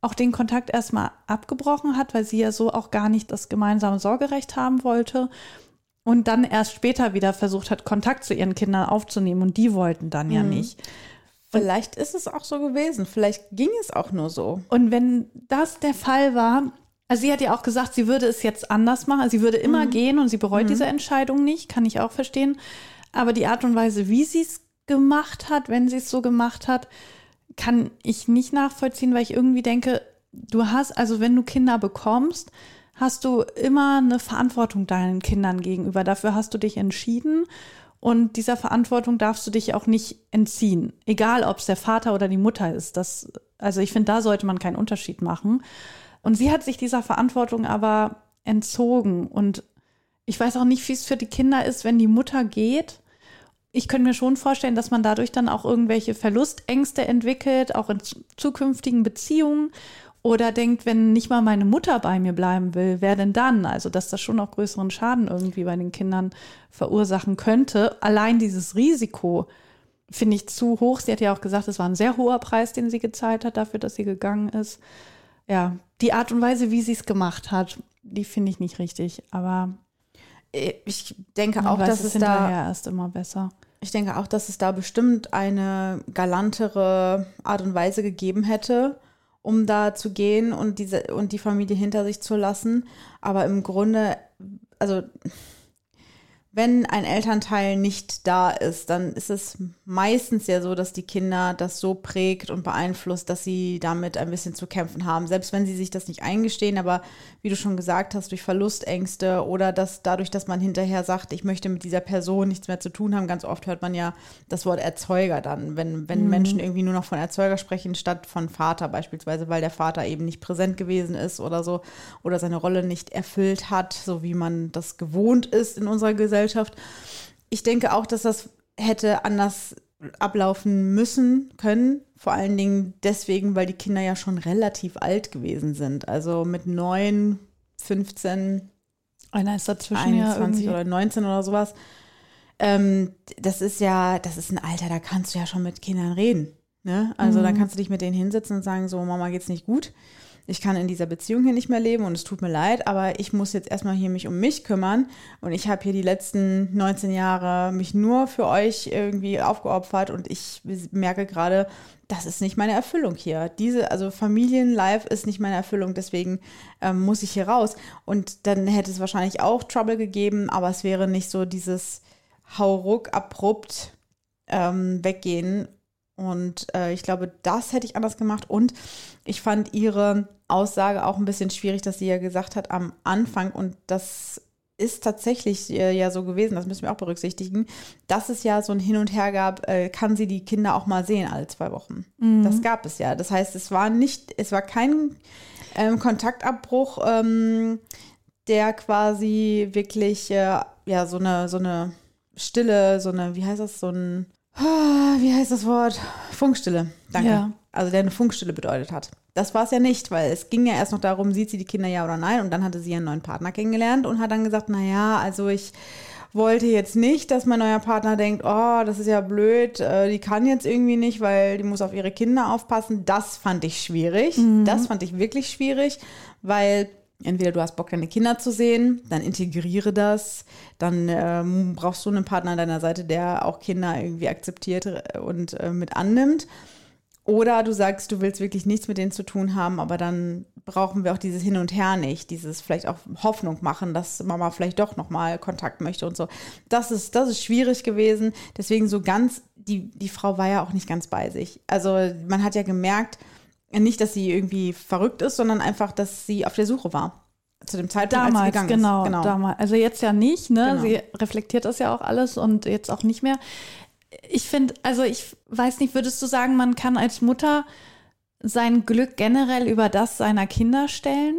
auch den Kontakt erstmal abgebrochen hat, weil sie ja so auch gar nicht das gemeinsame Sorgerecht haben wollte und dann erst später wieder versucht hat, Kontakt zu ihren Kindern aufzunehmen und die wollten dann ja nicht. Vielleicht ist es auch so gewesen, vielleicht ging es auch nur so. Und wenn das der Fall war, also sie hat ja auch gesagt, sie würde es jetzt anders machen, also sie würde immer gehen und sie bereut diese Entscheidung nicht, kann ich auch verstehen, aber die Art und Weise, wie sie es gemacht hat, wenn sie es so gemacht hat, kann ich nicht nachvollziehen, weil ich irgendwie denke, du hast, also wenn du Kinder bekommst, hast du immer eine Verantwortung deinen Kindern gegenüber. Dafür hast du dich entschieden und dieser Verantwortung darfst du dich auch nicht entziehen. Egal, ob es der Vater oder die Mutter ist. Also ich finde, da sollte man keinen Unterschied machen. Und sie hat sich dieser Verantwortung aber entzogen. Und ich weiß auch nicht, wie es für die Kinder ist, wenn die Mutter geht. Ich könnte mir schon vorstellen, dass man dadurch dann auch irgendwelche Verlustängste entwickelt, auch in zukünftigen Beziehungen. Oder denkt, wenn nicht mal meine Mutter bei mir bleiben will, wer denn dann? Also, dass das schon auch größeren Schaden irgendwie bei den Kindern verursachen könnte. Allein dieses Risiko finde ich zu hoch. Sie hat ja auch gesagt, es war ein sehr hoher Preis, den sie gezahlt hat dafür, dass sie gegangen ist. Ja, die Art und Weise, wie sie es gemacht hat, die finde ich nicht richtig. Aber ich denke auch, dass es da erst immer besser. Ich denke auch, dass es da bestimmt eine galantere Art und Weise gegeben hätte, um da zu gehen und die Familie hinter sich zu lassen. Aber im Grunde, also wenn ein Elternteil nicht da ist, dann ist es meistens ja so, dass die Kinder das so prägt und beeinflusst, dass sie damit ein bisschen zu kämpfen haben. Selbst wenn sie sich das nicht eingestehen, aber wie du schon gesagt hast, durch Verlustängste oder dadurch, dass man hinterher sagt, ich möchte mit dieser Person nichts mehr zu tun haben. Ganz oft hört man ja das Wort Erzeuger dann, wenn Menschen irgendwie nur noch von Erzeuger sprechen, statt von Vater beispielsweise, weil der Vater eben nicht präsent gewesen ist oder so oder seine Rolle nicht erfüllt hat, so wie man das gewohnt ist in unserer Gesellschaft. Ich denke auch, dass das hätte anders ablaufen müssen können. Vor allen Dingen deswegen, weil die Kinder ja schon relativ alt gewesen sind. Also mit 9, 15, einer ist dazwischen 21 oder 19 oder sowas. Das ist ein Alter, da kannst du ja schon mit Kindern reden. Ne? Also da kannst du dich mit denen hinsetzen und sagen, so Mama, geht's nicht gut. Ich kann in dieser Beziehung hier nicht mehr leben und es tut mir leid, aber ich muss jetzt erstmal hier mich um mich kümmern und ich habe hier die letzten 19 Jahre mich nur für euch irgendwie aufgeopfert und ich merke gerade, das ist nicht meine Erfüllung hier. Also Familienlife ist nicht meine Erfüllung, deswegen muss ich hier raus. Und dann hätte es wahrscheinlich auch Trouble gegeben, aber es wäre nicht so dieses Hauruck abrupt weggehen. Und ich glaube, das hätte ich anders gemacht. Und ich fand ihre Aussage auch ein bisschen schwierig, dass sie ja gesagt hat am Anfang, und das ist tatsächlich ja so gewesen, das müssen wir auch berücksichtigen, dass es ja so ein Hin und Her gab, kann sie die Kinder auch mal sehen alle 2 Wochen. Das gab es ja. Das heißt, es war kein Kontaktabbruch, der quasi wirklich so eine Stille, wie heißt das, wie heißt das Wort? Funkstille, danke. Ja. Also der eine Funkstille bedeutet hat. Das war es ja nicht, weil es ging ja erst noch darum, sieht sie die Kinder ja oder nein, und dann hatte sie einen neuen Partner kennengelernt und hat dann gesagt, naja, also ich wollte jetzt nicht, dass mein neuer Partner denkt, oh, das ist ja blöd, die kann jetzt irgendwie nicht, weil die muss auf ihre Kinder aufpassen. Das fand ich schwierig. Das fand ich wirklich schwierig, weil entweder du hast Bock, deine Kinder zu sehen, dann integriere das, dann brauchst du einen Partner an deiner Seite, der auch Kinder irgendwie akzeptiert und mit annimmt. Oder du sagst, du willst wirklich nichts mit denen zu tun haben, aber dann brauchen wir auch dieses Hin und Her nicht, dieses vielleicht auch Hoffnung machen, dass Mama vielleicht doch nochmal Kontakt möchte und so. Das ist schwierig gewesen. Deswegen so ganz, die Frau war ja auch nicht ganz bei sich. Also man hat ja gemerkt, nicht, dass sie irgendwie verrückt ist, sondern einfach, dass sie auf der Suche war. Zu dem Zeitpunkt, damals, als sie gegangen ist. Genau, damals. Also jetzt ja nicht, ne? Genau. Sie reflektiert das ja auch alles und jetzt auch nicht mehr. Ich finde, also ich weiß nicht, würdest du sagen, man kann als Mutter sein Glück generell über das seiner Kinder stellen?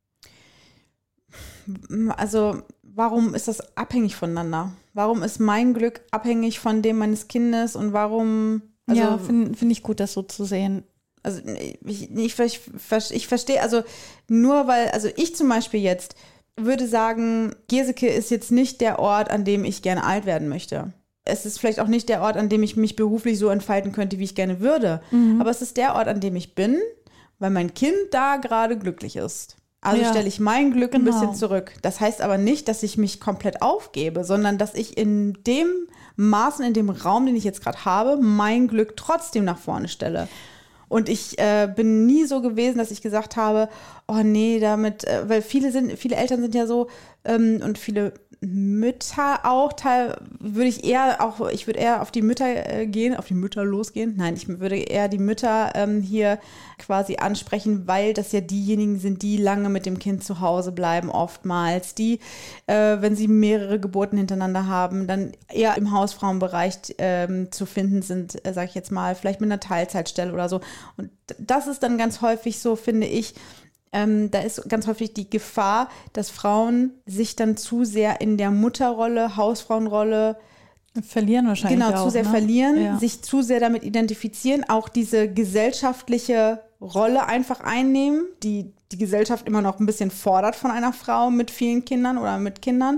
Also warum ist das abhängig voneinander? Warum ist mein Glück abhängig von dem meines Kindes und warum? Also, ja, find ich gut, das so zu sehen. Also ich verstehe, also nur weil, also ich zum Beispiel jetzt würde sagen, Geseke ist jetzt nicht der Ort, an dem ich gerne alt werden möchte. Es ist vielleicht auch nicht der Ort, an dem ich mich beruflich so entfalten könnte, wie ich gerne würde. Aber es ist der Ort, an dem ich bin, weil mein Kind da gerade glücklich ist. Also Ja, stelle ich mein Glück ein genau. bisschen zurück. Das heißt aber nicht, dass ich mich komplett aufgebe, sondern dass ich in dem Maßen, in dem Raum, den ich jetzt gerade habe, mein Glück trotzdem nach vorne stelle. Und ich bin nie so gewesen, dass ich gesagt habe, oh nee, damit, weil viele Eltern sind ja so und viele Mütter auch, ich würde eher auf die Mütter gehen, auf die Mütter losgehen. Nein, ich würde eher die Mütter hier quasi ansprechen, weil das ja diejenigen sind, die lange mit dem Kind zu Hause bleiben, oftmals, die, wenn sie mehrere Geburten hintereinander haben, dann eher im Hausfrauenbereich zu finden sind, sage ich jetzt mal, vielleicht mit einer Teilzeitstelle oder so. Und das ist dann ganz häufig so, finde ich, da ist ganz häufig die Gefahr, dass Frauen sich dann zu sehr in der Mutterrolle, Hausfrauenrolle Verlieren wahrscheinlich genau, auch, zu sehr ne? verlieren, Ja. sich zu sehr damit identifizieren, auch diese gesellschaftliche Rolle einfach einnehmen, die Gesellschaft immer noch ein bisschen fordert von einer Frau mit vielen Kindern oder mit Kindern.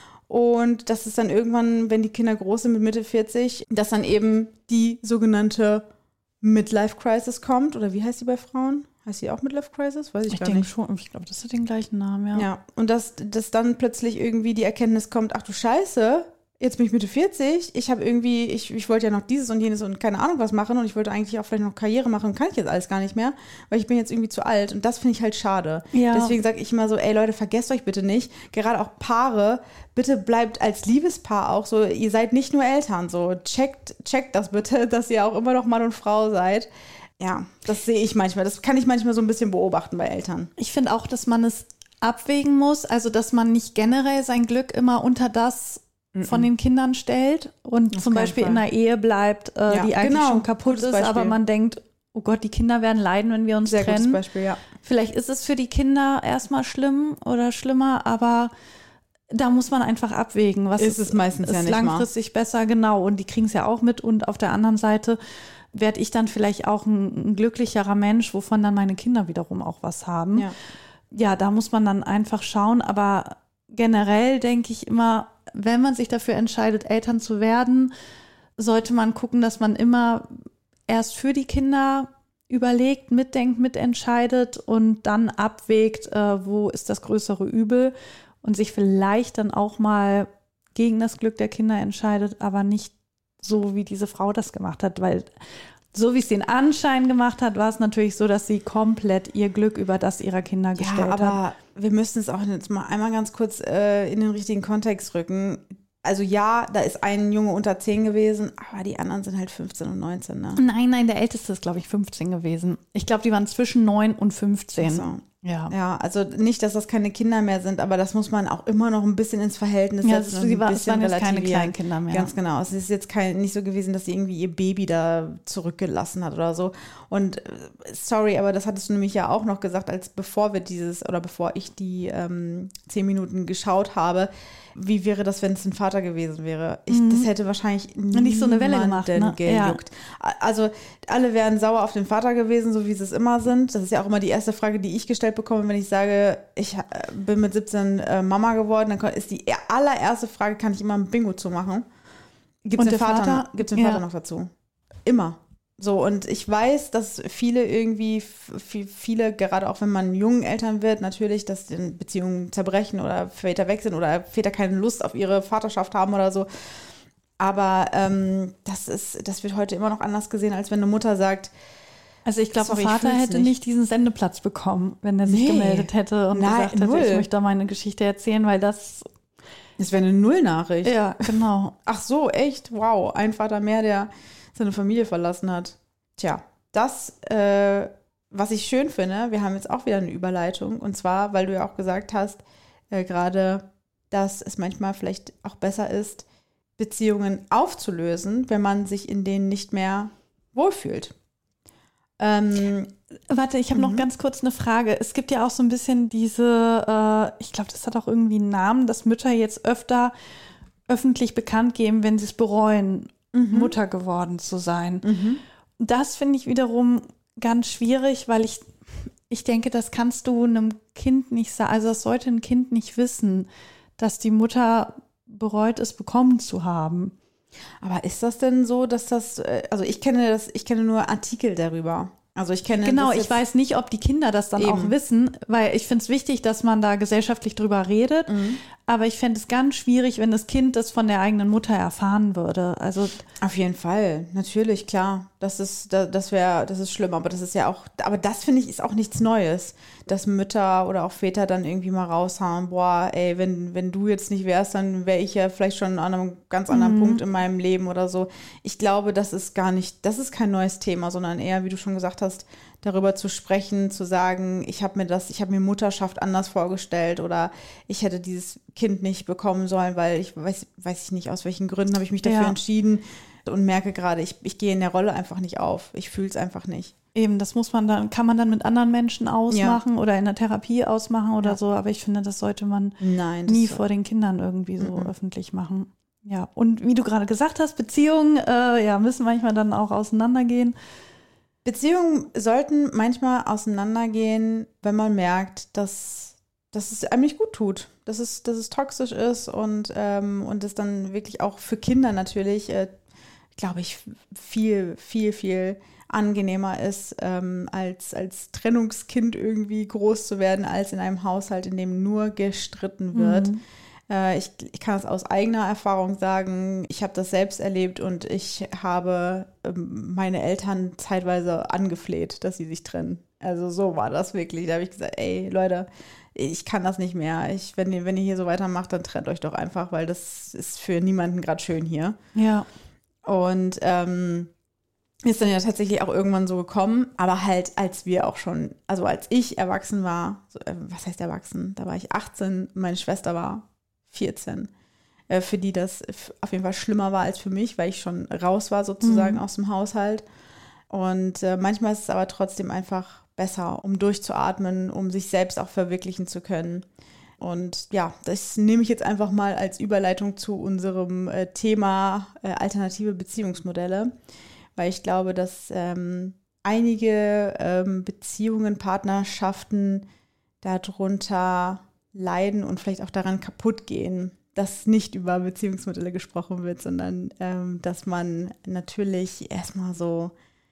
Und dass es dann irgendwann, wenn die Kinder groß sind mit Mitte 40, dass dann eben die sogenannte Midlife-Crisis kommt. Oder wie heißt die bei Frauen? Heißt die auch Midlife Crisis? Weiß ich gar denke nicht. schon, ich glaube, das hat den gleichen Namen, ja. Ja, und dass dann plötzlich irgendwie die Erkenntnis kommt, ach du Scheiße, jetzt bin ich Mitte 40, ich habe irgendwie, ich wollte ja noch dieses und jenes und keine Ahnung was machen und ich wollte eigentlich auch vielleicht noch Karriere machen und kann ich jetzt alles gar nicht mehr, weil ich bin jetzt irgendwie zu alt und das finde ich halt schade. Ja. Deswegen sage ich immer so, ey Leute, vergesst euch bitte nicht, gerade auch Paare, bitte bleibt als Liebespaar auch so, ihr seid nicht nur Eltern, so checkt das bitte, dass ihr auch immer noch Mann und Frau seid. Ja, das sehe ich manchmal. Das kann ich manchmal so ein bisschen beobachten bei Eltern. Ich finde auch, dass man es abwägen muss, also dass man nicht generell sein Glück immer unter das von den Kindern stellt und Auf zum keinen Beispiel Fall. in einer Ehe bleibt, die eigentlich genau. schon kaputt Gutes ist, Beispiel. aber man denkt, oh Gott, die Kinder werden leiden, wenn wir uns Sehr gutes trennen. Beispiel, ja. Vielleicht ist es für die Kinder erstmal schlimm oder schlimmer, aber da muss man einfach abwägen, was Ist es meistens ja ist nicht mal. langfristig besser, genau. Und die kriegen es ja auch mit. Und auf der anderen Seite werde ich dann vielleicht auch ein glücklicherer Mensch, wovon dann meine Kinder wiederum auch was haben. Ja. Ja, da muss man dann einfach schauen. Aber generell denke ich immer, wenn man sich dafür entscheidet, Eltern zu werden, sollte man gucken, dass man immer erst für die Kinder überlegt, mitdenkt, mitentscheidet und dann abwägt, wo ist das größere Übel und sich vielleicht dann auch mal gegen das Glück der Kinder entscheidet, aber nicht so, wie diese Frau das gemacht hat, weil so wie es den Anschein gemacht hat, war es natürlich so, dass sie komplett ihr Glück über das ihrer Kinder gestellt Ja, hat. aber wir müssen es auch jetzt mal einmal ganz kurz in den richtigen Kontext rücken. Also ja, da ist ein Junge unter 10 gewesen, aber die anderen sind halt 15 und 19, ne? Nein, der Älteste ist, glaube ich, 15 gewesen. Ich glaube, die waren zwischen 9 und 15. So. Ja. Ja, also nicht, dass das keine Kinder mehr sind, aber das muss man auch immer noch ein bisschen ins Verhältnis Ja, setzen. das- und sie ein war- es bisschen waren jetzt keine relativieren. Kleinkinder mehr. Ganz genau. Es ist jetzt nicht so gewesen, dass sie irgendwie ihr Baby da zurückgelassen hat oder so. Und sorry, aber das hattest du nämlich ja auch noch gesagt, bevor ich die 10 Minuten geschaut habe. Wie wäre das, wenn es ein Vater gewesen wäre? Das hätte wahrscheinlich Nicht so eine Welle gemacht, ne? niemanden gejuckt. Also alle wären sauer auf den Vater gewesen, so wie sie es immer sind. Das ist ja auch immer die erste Frage, die ich gestellt bekomme, wenn ich sage, ich bin mit 17 Mama geworden. Dann ist die allererste Frage, kann ich immer ein Bingo zu machen? Gibt Und es den der Vater? Gibt's den Vater Ja. noch dazu? Immer. So, und ich weiß, dass viele, gerade auch wenn man jungen Eltern wird, natürlich, dass die Beziehungen zerbrechen oder Väter weg sind oder Väter keine Lust auf ihre Vaterschaft haben oder so. Aber das wird heute immer noch anders gesehen, als wenn eine Mutter sagt, Also ich glaube, Sorry, der ich Vater fühl's hätte nicht. nicht diesen Sendeplatz bekommen, wenn er sich Nee. gemeldet hätte und Nein, gesagt hätte, null. ich möchte da meine Geschichte erzählen, weil das, es wäre eine Nullnachricht. ja, genau. Ach so, echt? Wow, ein Vater mehr, der seine Familie verlassen hat. Tja, das, was ich schön finde, wir haben jetzt auch wieder eine Überleitung. Und zwar, weil du ja auch gesagt hast, gerade, dass es manchmal vielleicht auch besser ist, Beziehungen aufzulösen, wenn man sich in denen nicht mehr wohlfühlt. Warte, ich habe noch ganz kurz eine Frage. Es gibt ja auch so ein bisschen diese, ich glaube, das hat auch irgendwie einen Namen, dass Mütter jetzt öfter öffentlich bekannt geben, wenn sie es bereuen, Mutter geworden zu sein. Das finde ich wiederum ganz schwierig, weil ich denke, das kannst du einem Kind nicht sagen. Also das sollte ein Kind nicht wissen, dass die Mutter bereut, es bekommen zu haben. Aber ist das denn so, dass das, also ich kenne nur Artikel darüber. Also ich kenne Genau, das ich weiß nicht, ob die Kinder das dann auch wissen, weil ich finde es wichtig, dass man da gesellschaftlich drüber redet. Aber ich fände es ganz schwierig, wenn das Kind das von der eigenen Mutter erfahren würde. Also auf jeden Fall, natürlich, klar. Das ist schlimm, aber das ist ja auch, aber das finde ich ist auch nichts Neues, dass Mütter oder auch Väter dann irgendwie mal raushauen, boah, ey, wenn du jetzt nicht wärst, dann wäre ich ja vielleicht schon an einem ganz anderen Punkt in meinem Leben oder so. Ich glaube, das ist kein neues Thema, sondern eher, wie du schon gesagt hast, darüber zu sprechen, zu sagen, ich habe mir Mutterschaft anders vorgestellt oder ich hätte dieses Kind nicht bekommen sollen, weil ich weiß ich nicht, aus welchen Gründen habe ich mich dafür entschieden und merke gerade, ich gehe in der Rolle einfach nicht auf. Ich fühle es einfach nicht. Eben, das kann man dann mit anderen Menschen ausmachen oder in der Therapie ausmachen oder so, aber ich finde, das sollte man nie vor den Kindern irgendwie so öffentlich machen. Ja, und wie du gerade gesagt hast, Beziehungen müssen manchmal dann auch auseinandergehen. Beziehungen sollten manchmal auseinandergehen, wenn man merkt, dass es einem nicht gut tut, dass es toxisch ist und es dann wirklich auch für Kinder natürlich, glaube ich, viel, viel, viel angenehmer ist, als Trennungskind irgendwie groß zu werden, als in einem Haushalt, in dem nur gestritten wird. Ich kann es aus eigener Erfahrung sagen, ich habe das selbst erlebt und ich habe meine Eltern zeitweise angefleht, dass sie sich trennen. Also so war das wirklich. Da habe ich gesagt, ey Leute, ich kann das nicht mehr. Wenn ihr hier so weitermacht, dann trennt euch doch einfach, weil das ist für niemanden gerade schön hier. Ja. Und ist dann ja tatsächlich auch irgendwann so gekommen, aber halt als ich erwachsen war, was heißt erwachsen? Da war ich 18, meine Schwester war 14, für die das auf jeden Fall schlimmer war als für mich, weil ich schon raus war sozusagen aus dem Haushalt. Und manchmal ist es aber trotzdem einfach besser, um durchzuatmen, um sich selbst auch verwirklichen zu können. Und ja, das nehme ich jetzt einfach mal als Überleitung zu unserem Thema alternative Beziehungsmodelle, weil ich glaube, dass einige Beziehungen, Partnerschaften darunter leiden und vielleicht auch daran kaputt gehen, dass nicht über Beziehungsmodelle gesprochen wird, sondern dass man natürlich erstmal so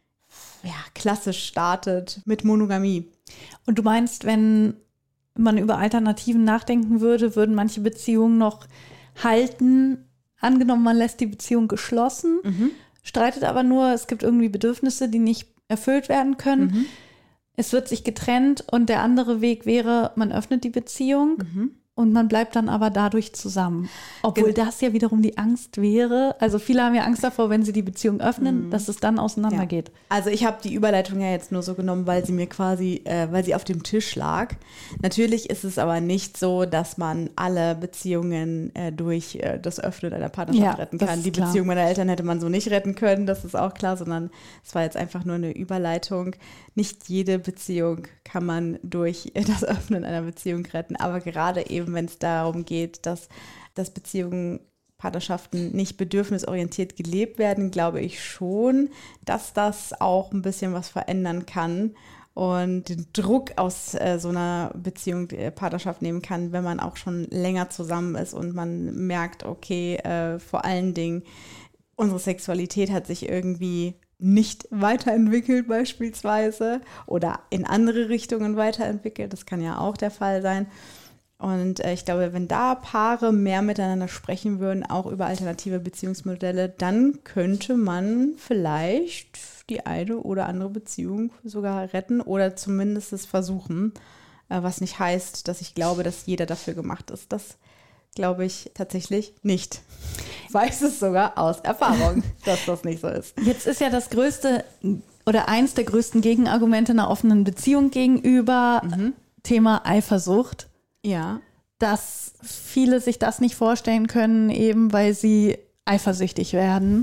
klassisch startet mit Monogamie. Und du meinst, wenn man über Alternativen nachdenken würde, würden manche Beziehungen noch halten? Angenommen, man lässt die Beziehung geschlossen, streitet aber nur, es gibt irgendwie Bedürfnisse, die nicht erfüllt werden können. Es wird sich getrennt und der andere Weg wäre, man öffnet die Beziehung und man bleibt dann aber dadurch zusammen. Obwohl das ja wiederum die Angst wäre. Also viele haben ja Angst davor, wenn sie die Beziehung öffnen, dass es dann auseinandergeht. Ja. Also ich habe die Überleitung ja jetzt nur so genommen, weil sie mir quasi, weil sie auf dem Tisch lag. Natürlich ist es aber nicht so, dass man alle Beziehungen durch das Öffnen einer Partnerschaft retten kann. Die Beziehung meiner Eltern hätte man so nicht retten können, das ist auch klar, sondern es war jetzt einfach nur eine Überleitung. Nicht jede Beziehung kann man durch das Öffnen einer Beziehung retten, aber gerade eben, wenn es darum geht, dass Beziehungen, Partnerschaften nicht bedürfnisorientiert gelebt werden, glaube ich schon, dass das auch ein bisschen was verändern kann und den Druck aus so einer Beziehung, Partnerschaft nehmen kann, wenn man auch schon länger zusammen ist und man merkt, okay, vor allen Dingen, unsere Sexualität hat sich irgendwie nicht weiterentwickelt beispielsweise oder in andere Richtungen weiterentwickelt. Das kann ja auch der Fall sein. Und ich glaube, wenn da Paare mehr miteinander sprechen würden, auch über alternative Beziehungsmodelle, dann könnte man vielleicht die eine oder andere Beziehung sogar retten oder zumindest es versuchen, was nicht heißt, dass ich glaube, dass jeder dafür gemacht ist. Das glaube ich tatsächlich nicht. Ich weiß es sogar aus Erfahrung, dass das nicht so ist. Jetzt ist ja das größte oder eins der größten Gegenargumente einer offenen Beziehung gegenüber Thema Eifersucht. Ja. Dass viele sich das nicht vorstellen können, eben weil sie eifersüchtig werden.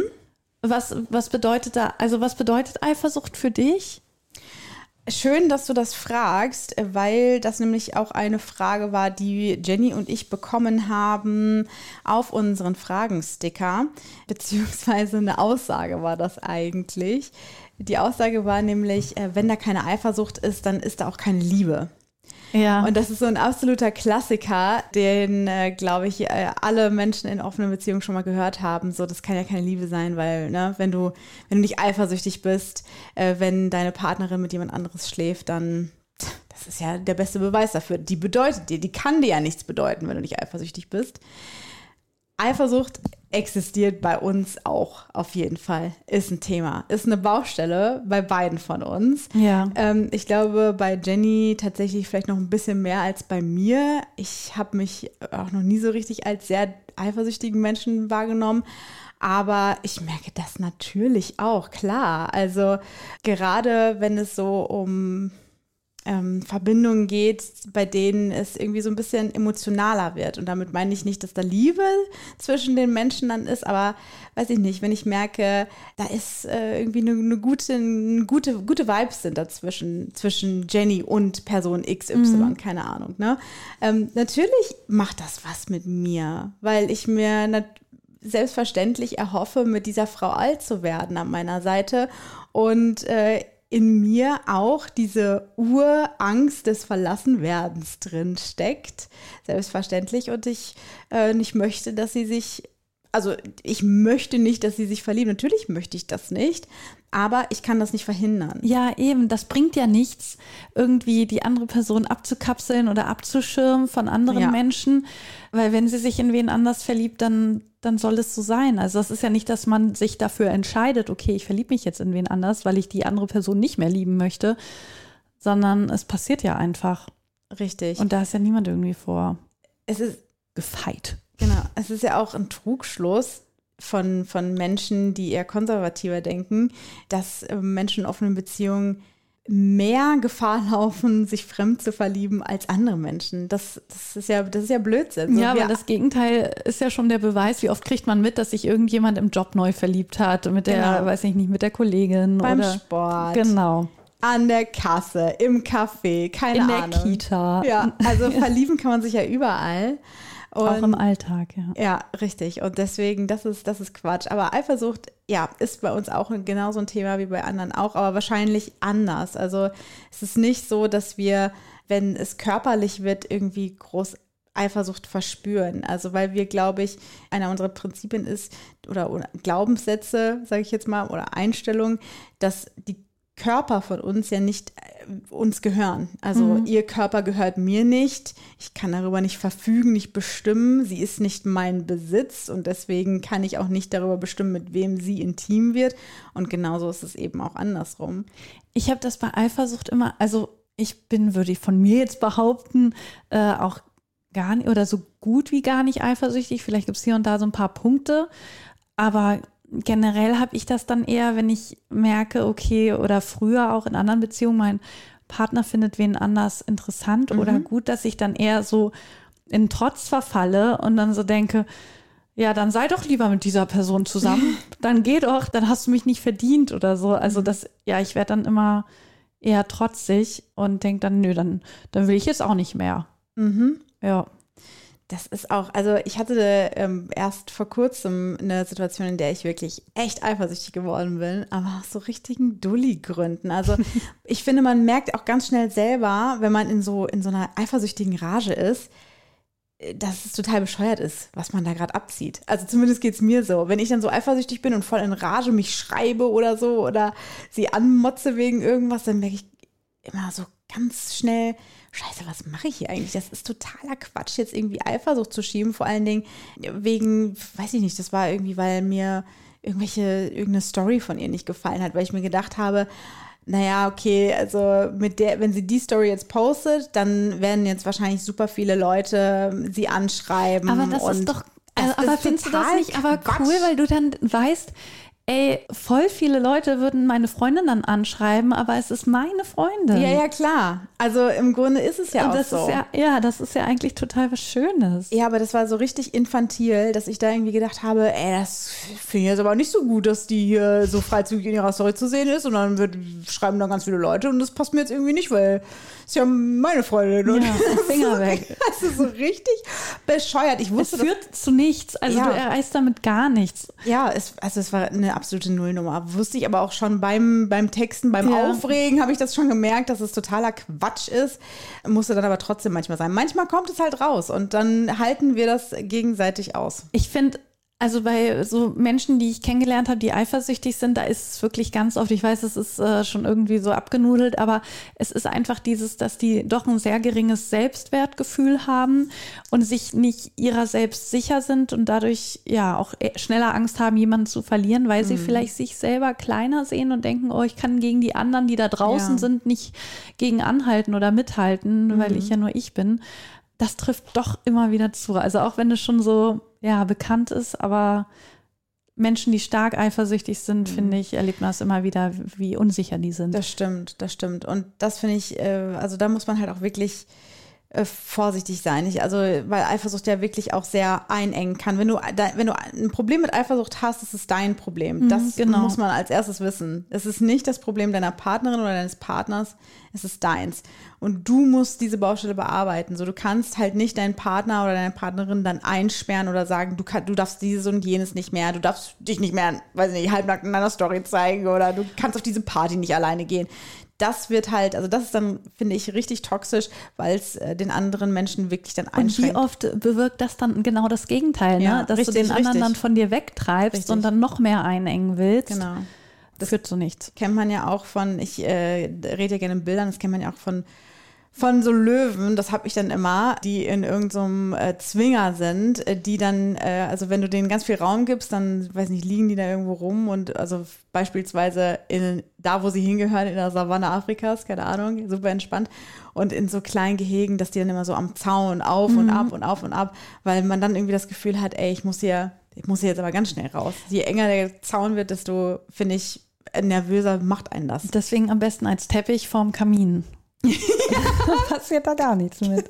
Was bedeutet Eifersucht für dich? Schön, dass du das fragst, weil das nämlich auch eine Frage war, die Jenny und ich bekommen haben auf unseren Fragensticker, beziehungsweise eine Aussage war das eigentlich. Die Aussage war nämlich, wenn da keine Eifersucht ist, dann ist da auch keine Liebe. Ja. Und das ist so ein absoluter Klassiker, den, glaube ich, alle Menschen in offenen Beziehungen schon mal gehört haben. So, das kann ja keine Liebe sein, weil, ne, wenn du nicht eifersüchtig bist, wenn deine Partnerin mit jemand anderes schläft, dann, das ist ja der beste Beweis dafür. Die kann dir ja nichts bedeuten, wenn du nicht eifersüchtig bist. Eifersucht existiert bei uns auch auf jeden Fall, ist ein Thema, ist eine Baustelle bei beiden von uns. Ja. Ich glaube, bei Jenny tatsächlich vielleicht noch ein bisschen mehr als bei mir. Ich habe mich auch noch nie so richtig als sehr eifersüchtigen Menschen wahrgenommen. Aber ich merke das natürlich auch, klar. Also gerade wenn es so um Verbindungen geht, bei denen es irgendwie so ein bisschen emotionaler wird. Und damit meine ich nicht, dass da Liebe zwischen den Menschen dann ist, aber weiß ich nicht, wenn ich merke, da ist irgendwie eine gute Vibes sind dazwischen, zwischen Jenny und Person XY, keine Ahnung. Ne? Natürlich macht das was mit mir, weil ich mir selbstverständlich erhoffe, mit dieser Frau alt zu werden an meiner Seite und in mir auch diese Urangst des Verlassenwerdens drin steckt, selbstverständlich. Und ich nicht möchte, dass sie sich, also ich möchte nicht, dass sie sich verlieben. Natürlich möchte ich das nicht, aber ich kann das nicht verhindern. Ja, eben, das bringt ja nichts, irgendwie die andere Person abzukapseln oder abzuschirmen von anderen Menschen, weil wenn sie sich in wen anders verliebt, dann soll es so sein. Also das ist ja nicht, dass man sich dafür entscheidet, okay, ich verliebe mich jetzt in wen anders, weil ich die andere Person nicht mehr lieben möchte, sondern es passiert ja einfach. Richtig. Und da ist ja niemand irgendwie vor es ist gefeit. Genau, es ist ja auch ein Trugschluss von Menschen, die eher konservativer denken, dass Menschen in offenen Beziehungen mehr Gefahr laufen, sich fremd zu verlieben als andere Menschen. Das ist ja Blödsinn. So, ja, aber das Gegenteil ist ja schon der Beweis. Wie oft kriegt man mit, dass sich irgendjemand im Job neu verliebt hat, mit der, weiß ich nicht, mit der Kollegin beim oder Sport. Genau. An der Kasse, im Café, keine Ahnung. In der Kita. Ja, also verlieben kann man sich ja überall. Und auch im Alltag, ja. Ja, richtig. Und deswegen, das ist Quatsch. Aber Eifersucht, ja, ist bei uns auch genauso ein Thema wie bei anderen auch, aber wahrscheinlich anders. Also es ist nicht so, dass wir, wenn es körperlich wird, irgendwie groß Eifersucht verspüren. Also weil wir, glaube ich, einer unserer Prinzipien ist, oder Glaubenssätze, sage ich jetzt mal, oder Einstellungen, dass die Körper von uns ja nicht uns gehören. Also ihr Körper gehört mir nicht. Ich kann darüber nicht verfügen, nicht bestimmen. Sie ist nicht mein Besitz und deswegen kann ich auch nicht darüber bestimmen, mit wem sie intim wird. Und genauso ist es eben auch andersrum. Ich habe das bei Eifersucht immer, also würde ich von mir jetzt behaupten, auch gar nicht oder so gut wie gar nicht eifersüchtig. Vielleicht gibt es hier und da so ein paar Punkte, aber generell habe ich das dann eher, wenn ich merke, okay, oder früher auch in anderen Beziehungen, mein Partner findet wen anders interessant oder gut, dass ich dann eher so in Trotz verfalle und dann so denke, ja, dann sei doch lieber mit dieser Person zusammen, dann geh doch, dann hast du mich nicht verdient oder so. Also ich werde dann immer eher trotzig und denke dann, nö, dann will ich jetzt auch nicht mehr. Ja. Das ist auch, also ich hatte erst vor kurzem eine Situation, in der ich wirklich echt eifersüchtig geworden bin, aber aus so richtigen Dulli-Gründen. Also ich finde, man merkt auch ganz schnell selber, wenn man in so einer eifersüchtigen Rage ist, dass es total bescheuert ist, was man da gerade abzieht. Also zumindest geht es mir so. Wenn ich dann so eifersüchtig bin und voll in Rage mich schreibe oder so oder sie anmotze wegen irgendwas, dann merke ich immer so ganz schnell, Scheiße, was mache ich hier eigentlich? Das ist totaler Quatsch, jetzt irgendwie Eifersucht zu schieben. Vor allen Dingen wegen, weiß ich nicht, das war irgendwie, weil mir irgendeine Story von ihr nicht gefallen hat, weil ich mir gedacht habe, naja, okay, also wenn sie die Story jetzt postet, dann werden jetzt wahrscheinlich super viele Leute sie anschreiben. Aber das ist doch, aber findest du das nicht aber cool, weil du dann weißt, ey, voll viele Leute würden meine Freundin dann anschreiben, aber es ist meine Freundin. Ja, klar. Also im Grunde ist es ja und auch das so. Das ist ja eigentlich total was Schönes. Ja, aber das war so richtig infantil, dass ich da irgendwie gedacht habe, ey, das finde ich jetzt aber nicht so gut, dass die hier so freizügig in ihrer Story zu sehen ist und dann schreiben da ganz viele Leute und das passt mir jetzt irgendwie nicht, weil es ja meine Freundin. Und ja, Finger weg. Das ist so richtig bescheuert. Ich wusste, es führt zu nichts. Also du erreichst damit gar nichts. Ja, es war eine eine absolute Nullnummer. Wusste ich aber auch schon beim Texten, beim Aufregen habe ich das schon gemerkt, dass es totaler Quatsch ist. Musste dann aber trotzdem manchmal sein. Manchmal kommt es halt raus und dann halten wir das gegenseitig aus. Ich finde, also bei so Menschen, die ich kennengelernt habe, die eifersüchtig sind, da ist es wirklich ganz oft, ich weiß, es ist schon irgendwie so abgenudelt, aber es ist einfach dieses, dass die doch ein sehr geringes Selbstwertgefühl haben und sich nicht ihrer selbst sicher sind und dadurch ja auch schneller Angst haben, jemanden zu verlieren, weil sie vielleicht sich selber kleiner sehen und denken, oh, ich kann gegen die anderen, die da draußen sind, nicht gegen anhalten oder mithalten, weil ich ja nur ich bin. Das trifft doch immer wieder zu. Also auch wenn es schon so bekannt ist, aber Menschen, die stark eifersüchtig sind, finde ich, erlebt man das immer wieder, wie unsicher die sind. Das stimmt. Und das finde ich, also da muss man halt auch wirklich vorsichtig sein. Weil Eifersucht ja wirklich auch sehr einengen kann. Wenn du ein Problem mit Eifersucht hast, ist es dein Problem. Das muss man als erstes wissen. Es ist nicht das Problem deiner Partnerin oder deines Partners, es ist deins. Und du musst diese Baustelle bearbeiten. So, du kannst halt nicht deinen Partner oder deine Partnerin dann einsperren oder sagen, du darfst dieses und jenes nicht mehr, du darfst dich nicht mehr, weiß nicht, halbnackt in einer Story zeigen oder du kannst auf diese Party nicht alleine gehen. Das wird halt, also das ist dann, finde ich, richtig toxisch, weil es den anderen Menschen wirklich dann einschränkt. Und wie oft bewirkt das dann genau das Gegenteil, ne? Dass du den anderen dann von dir wegtreibst und dann noch mehr einengen willst. Genau. Das führt zu nichts. Kennt man ja auch ich rede ja gerne in Bildern, das kennt man ja auch von so Löwen, das habe ich dann immer, die in irgendeinem Zwinger sind, die dann, also wenn du denen ganz viel Raum gibst, dann, weiß nicht, liegen die da irgendwo rum und also beispielsweise da, wo sie hingehören, in der Savanne Afrikas, keine Ahnung, super entspannt und in so kleinen Gehegen, dass die dann immer so am Zaun auf und ab und auf und ab, weil man dann irgendwie das Gefühl hat, ey, ich muss hier jetzt aber ganz schnell raus. Je enger der Zaun wird, desto, finde ich, nervöser macht einen das. Deswegen am besten als Teppich vorm Kamin. Passiert da gar nichts mit.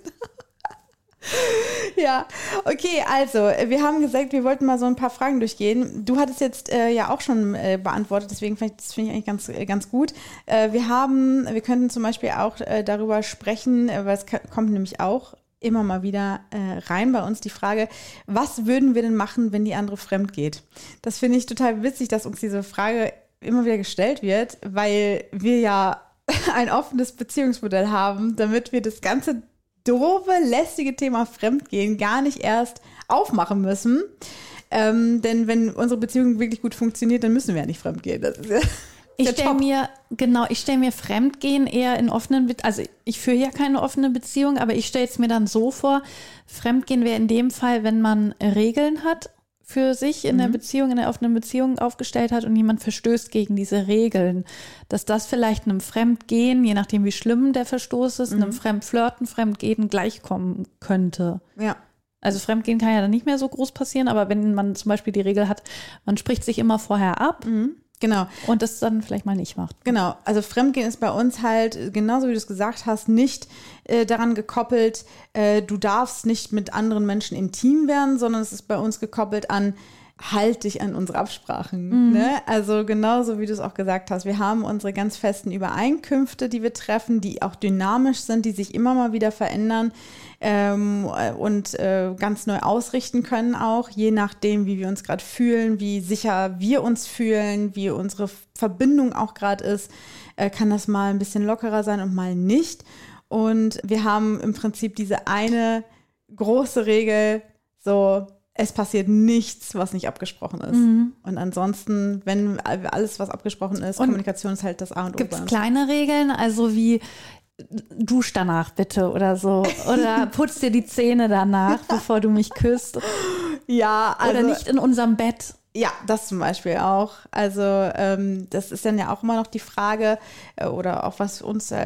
Ja, okay, also wir haben gesagt, wir wollten mal so ein paar Fragen durchgehen. Du hattest jetzt ja auch schon beantwortet, deswegen finde ich eigentlich ganz gut. Wir könnten zum Beispiel auch darüber sprechen, weil es kommt nämlich auch immer mal wieder rein bei uns die Frage, was würden wir denn machen, wenn die andere fremd geht? Das finde ich total witzig, dass uns diese Frage immer wieder gestellt wird, weil wir ja ein offenes Beziehungsmodell haben, damit wir das ganze doofe, lästige Thema Fremdgehen gar nicht erst aufmachen müssen. Denn wenn unsere Beziehung wirklich gut funktioniert, dann müssen wir ja nicht fremdgehen. Das ist ja ich stelle mir Fremdgehen eher in offenen Beziehungen, also ich führe ja keine offene Beziehung, aber ich stelle es mir dann so vor, Fremdgehen wäre in dem Fall, wenn man Regeln hat für sich in der Beziehung, in der offenen Beziehung aufgestellt hat und jemand verstößt gegen diese Regeln, dass das vielleicht einem Fremdgehen, je nachdem wie schlimm der Verstoß ist, einem Fremdflirten, Fremdgehen gleichkommen könnte. Ja. Also Fremdgehen kann ja dann nicht mehr so groß passieren, aber wenn man zum Beispiel die Regel hat, man spricht sich immer vorher ab. Genau. Und das dann vielleicht mal nicht macht. Genau, also Fremdgehen ist bei uns halt, genauso wie du es gesagt hast, nicht daran gekoppelt, du darfst nicht mit anderen Menschen intim werden, sondern es ist bei uns gekoppelt an, halt dich an unsere Absprachen. Ne? Also genauso wie du es auch gesagt hast, wir haben unsere ganz festen Übereinkünfte, die wir treffen, die auch dynamisch sind, die sich immer mal wieder verändern und ganz neu ausrichten können auch, je nachdem, wie wir uns gerade fühlen, wie sicher wir uns fühlen, wie unsere Verbindung auch gerade ist, kann das mal ein bisschen lockerer sein und mal nicht. Und wir haben im Prinzip diese eine große Regel, so, es passiert nichts, was nicht abgesprochen ist. Und ansonsten, wenn alles, was abgesprochen ist, und Kommunikation ist halt das A und O. Gibt es kleine Regeln, also wie dusch danach bitte oder so? Oder putz dir die Zähne danach, bevor du mich küsst? Ja, also, oder nicht in unserem Bett? Ja, das zum Beispiel auch. Also das ist dann ja auch immer noch die Frage oder auch was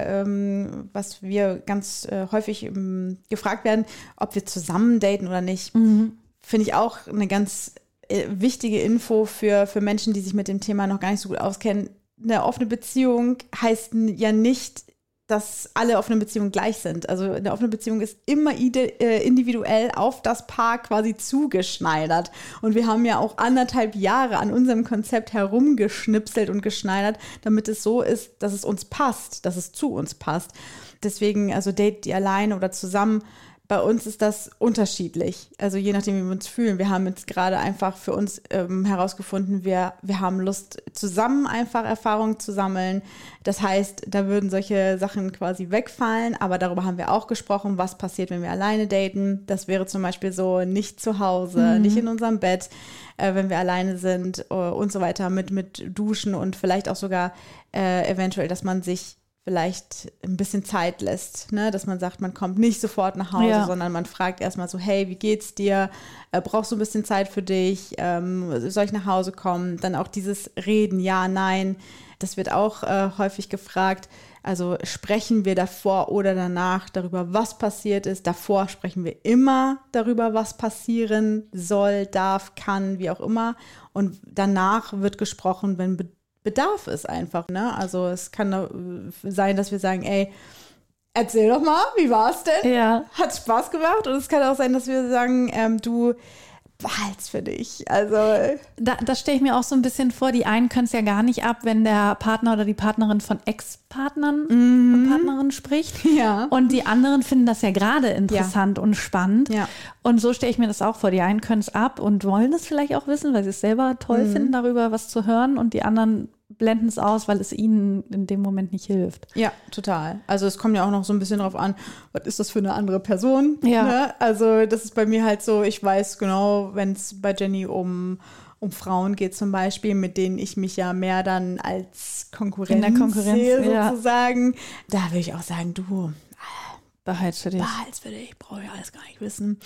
was wir ganz häufig gefragt werden, ob wir zusammen daten oder nicht. Finde ich auch eine ganz wichtige Info für Menschen, die sich mit dem Thema noch gar nicht so gut auskennen. Eine offene Beziehung heißt ja nicht, dass alle offenen Beziehungen gleich sind. Also eine offene Beziehung ist immer individuell auf das Paar quasi zugeschneidert. Und wir haben ja auch 1,5 Jahre an unserem Konzept herumgeschnipselt und geschneidert, damit es so ist, dass es uns passt, dass es zu uns passt. Deswegen, also date die alleine oder zusammen, Bei uns ist das unterschiedlich, also je nachdem, wie wir uns fühlen. Wir haben jetzt gerade einfach für uns herausgefunden, wir haben Lust, zusammen einfach Erfahrungen zu sammeln. Das heißt, da würden solche Sachen quasi wegfallen, aber darüber haben wir auch gesprochen, was passiert, wenn wir alleine daten. Das wäre zum Beispiel so, nicht zu Hause, nicht in unserem Bett, wenn wir alleine sind und so weiter, mit Duschen und vielleicht auch sogar eventuell, dass man sich vielleicht ein bisschen Zeit lässt, ne? Dass man sagt, man kommt nicht sofort nach Hause, sondern man fragt erstmal so, hey, wie geht's dir? Brauchst du ein bisschen Zeit für dich? Soll ich nach Hause kommen? Dann auch dieses Reden, ja, nein, das wird auch häufig gefragt. Also sprechen wir davor oder danach darüber, was passiert ist. Davor sprechen wir immer darüber, was passieren soll, darf, kann, wie auch immer. Und danach wird gesprochen, wenn Bedarf ist einfach, ne? Also es kann sein, dass wir sagen, ey, erzähl doch mal, wie war es denn? Ja. Hat Spaß gemacht? Und es kann auch sein, dass wir sagen, du behalt's für dich. Also das stelle ich mir auch so ein bisschen vor, die einen können es ja gar nicht ab, wenn der Partner oder die Partnerin von Ex-Partnern und Partnerinnen spricht. Ja. Und die anderen finden das ja gerade interessant und spannend. Ja. Und so stelle ich mir das auch vor. Die einen können es ab und wollen es vielleicht auch wissen, weil sie es selber toll finden, darüber was zu hören. Und die anderen blenden es aus, weil es ihnen in dem Moment nicht hilft. Ja, total. Also es kommt ja auch noch so ein bisschen drauf an, was ist das für eine andere Person? Ja. Ne? Also das ist bei mir halt so, ich weiß genau, wenn es bei Jenny um Frauen geht zum Beispiel, mit denen ich mich ja mehr dann als Konkurrenz sehe, sozusagen. Da würde ich auch sagen, du, behalt's für dich. Brauche ich alles gar nicht wissen.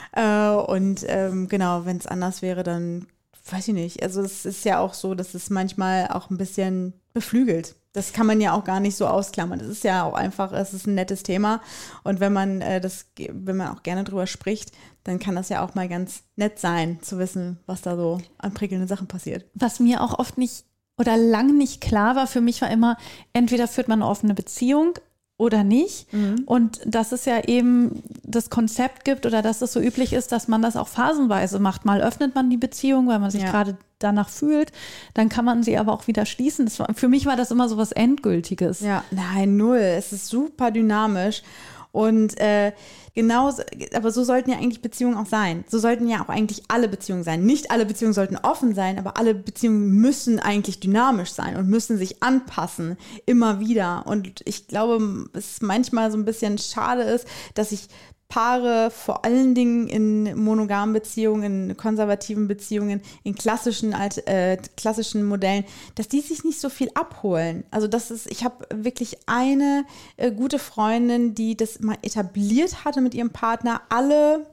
Genau, wenn es anders wäre, dann weiß ich nicht. Also es ist ja auch so, dass es manchmal auch ein bisschen beflügelt. Das kann man ja auch gar nicht so ausklammern. Das ist ja auch einfach, es ist ein nettes Thema. Und wenn man auch gerne drüber spricht, dann kann das ja auch mal ganz nett sein, zu wissen, was da so an prickelnden Sachen passiert. Was mir auch oft nicht oder lang nicht klar war, für mich war immer, entweder führt man eine offene Beziehung oder nicht. Und dass es ja eben das Konzept gibt oder dass es so üblich ist, dass man das auch phasenweise macht. Mal öffnet man die Beziehung, weil man sich gerade danach fühlt, dann kann man sie aber auch wieder schließen. Für mich war das immer so was Endgültiges. Ja, nein, null. Es ist super dynamisch. Und genauso, aber so sollten ja eigentlich Beziehungen auch sein. So sollten ja auch eigentlich alle Beziehungen sein. Nicht alle Beziehungen sollten offen sein, aber alle Beziehungen müssen eigentlich dynamisch sein und müssen sich anpassen, immer wieder. Und ich glaube, es manchmal so ein bisschen schade ist, dass sich Paare vor allen Dingen in monogamen Beziehungen, in konservativen Beziehungen, in klassischen Modellen, dass die sich nicht so viel abholen. Also ich habe wirklich eine gute Freundin, die das mal etabliert hatte mit ihrem Partner, alle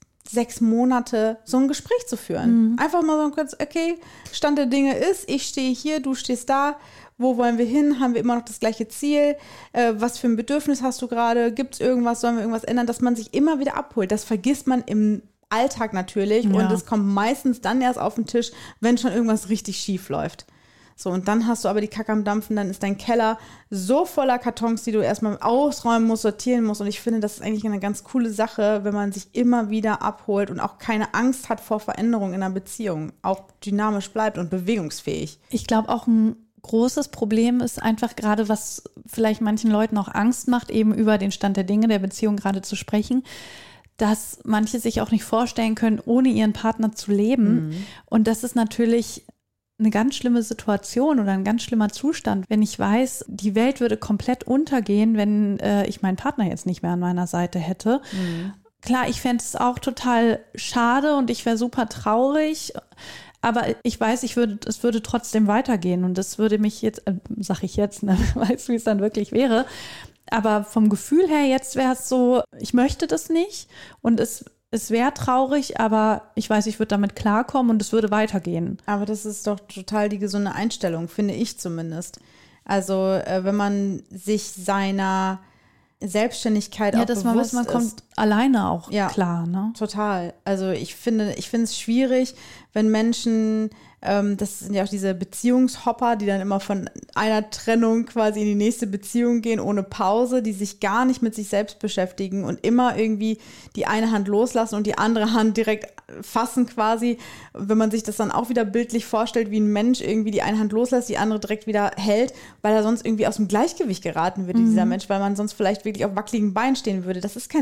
6 Monate so ein Gespräch zu führen. Einfach mal so kurz, okay, Stand der Dinge ist, ich stehe hier, du stehst da. Wo wollen wir hin? Haben wir immer noch das gleiche Ziel? Was für ein Bedürfnis hast du gerade? Gibt es irgendwas? Sollen wir irgendwas ändern? Dass man sich immer wieder abholt. Das vergisst man im Alltag natürlich. Ja. Und es kommt meistens dann erst auf den Tisch, wenn schon irgendwas richtig schief läuft. So, und dann hast du aber die Kacke am Dampfen, dann ist dein Keller so voller Kartons, die du erstmal ausräumen musst, sortieren musst. Und ich finde, das ist eigentlich eine ganz coole Sache, wenn man sich immer wieder abholt und auch keine Angst hat vor Veränderungen in einer Beziehung. Auch dynamisch bleibt und bewegungsfähig. Ich glaube auch ein großes Problem ist einfach gerade, was vielleicht manchen Leuten auch Angst macht, eben über den Stand der Dinge der Beziehung gerade zu sprechen, dass manche sich auch nicht vorstellen können, ohne ihren Partner zu leben. Und das ist natürlich eine ganz schlimme Situation oder ein ganz schlimmer Zustand, wenn ich weiß, die Welt würde komplett untergehen, wenn ich meinen Partner jetzt nicht mehr an meiner Seite hätte. Klar, ich fände es auch total schade und ich wäre super traurig. Aber ich weiß, es würde trotzdem weitergehen und das würde mich jetzt, sag ich jetzt, ne, weiß, wie es dann wirklich wäre. Aber vom Gefühl her jetzt wäre es so, ich möchte das nicht und es wäre traurig, aber ich weiß, ich würde damit klarkommen und es würde weitergehen. Aber das ist doch total die gesunde Einstellung, finde ich zumindest. Also wenn man sich seiner Selbstständigkeit auch bewusst ist. Man kommt alleine auch klar, ne? Total. Also ich finde es schwierig, wenn Menschen, das sind ja auch diese Beziehungshopper, die dann immer von einer Trennung quasi in die nächste Beziehung gehen, ohne Pause, die sich gar nicht mit sich selbst beschäftigen und immer irgendwie die eine Hand loslassen und die andere Hand direkt fassen quasi. Wenn man sich das dann auch wieder bildlich vorstellt, wie ein Mensch irgendwie die eine Hand loslässt, die andere direkt wieder hält, weil er sonst irgendwie aus dem Gleichgewicht geraten würde, dieser Mensch, weil man sonst vielleicht wirklich auf wackeligen Beinen stehen würde. Das ist kein Zustand,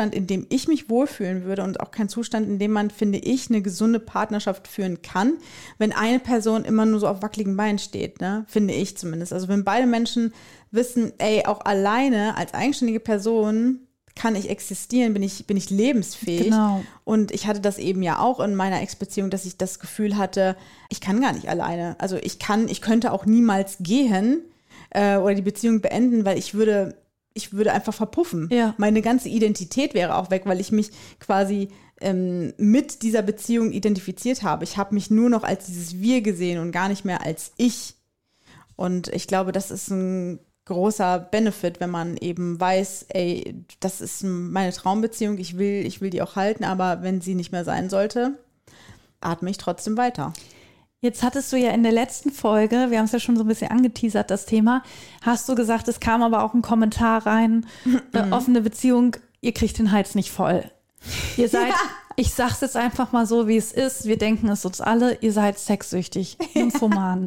Zustand, in dem ich mich wohlfühlen würde und auch kein Zustand, in dem man, finde ich, eine gesunde Partnerschaft führen kann, wenn eine Person immer nur so auf wackeligen Beinen steht, ne? Finde ich zumindest. Also wenn beide Menschen wissen, ey, auch alleine als eigenständige Person kann ich existieren, bin ich lebensfähig. Genau. Und ich hatte das eben ja auch in meiner Ex-Beziehung, dass ich das Gefühl hatte, ich kann gar nicht alleine. Also ich könnte auch niemals gehen oder die Beziehung beenden, weil ich würde einfach verpuffen. Ja. Meine ganze Identität wäre auch weg, weil ich mich quasi mit dieser Beziehung identifiziert habe. Ich habe mich nur noch als dieses Wir gesehen und gar nicht mehr als ich. Und ich glaube, das ist ein großer Benefit, wenn man eben weiß, ey, das ist meine Traumbeziehung, ich will die auch halten, aber wenn sie nicht mehr sein sollte, atme ich trotzdem weiter. Jetzt hattest du ja in der letzten Folge, wir haben es ja schon so ein bisschen angeteasert, das Thema, hast du gesagt, es kam aber auch ein Kommentar rein, offene Beziehung, ihr kriegt den Hals nicht voll. Ihr seid, ich sag's jetzt einfach mal so, wie es ist, wir denken es uns alle, ihr seid sexsüchtig, Nymphomanen.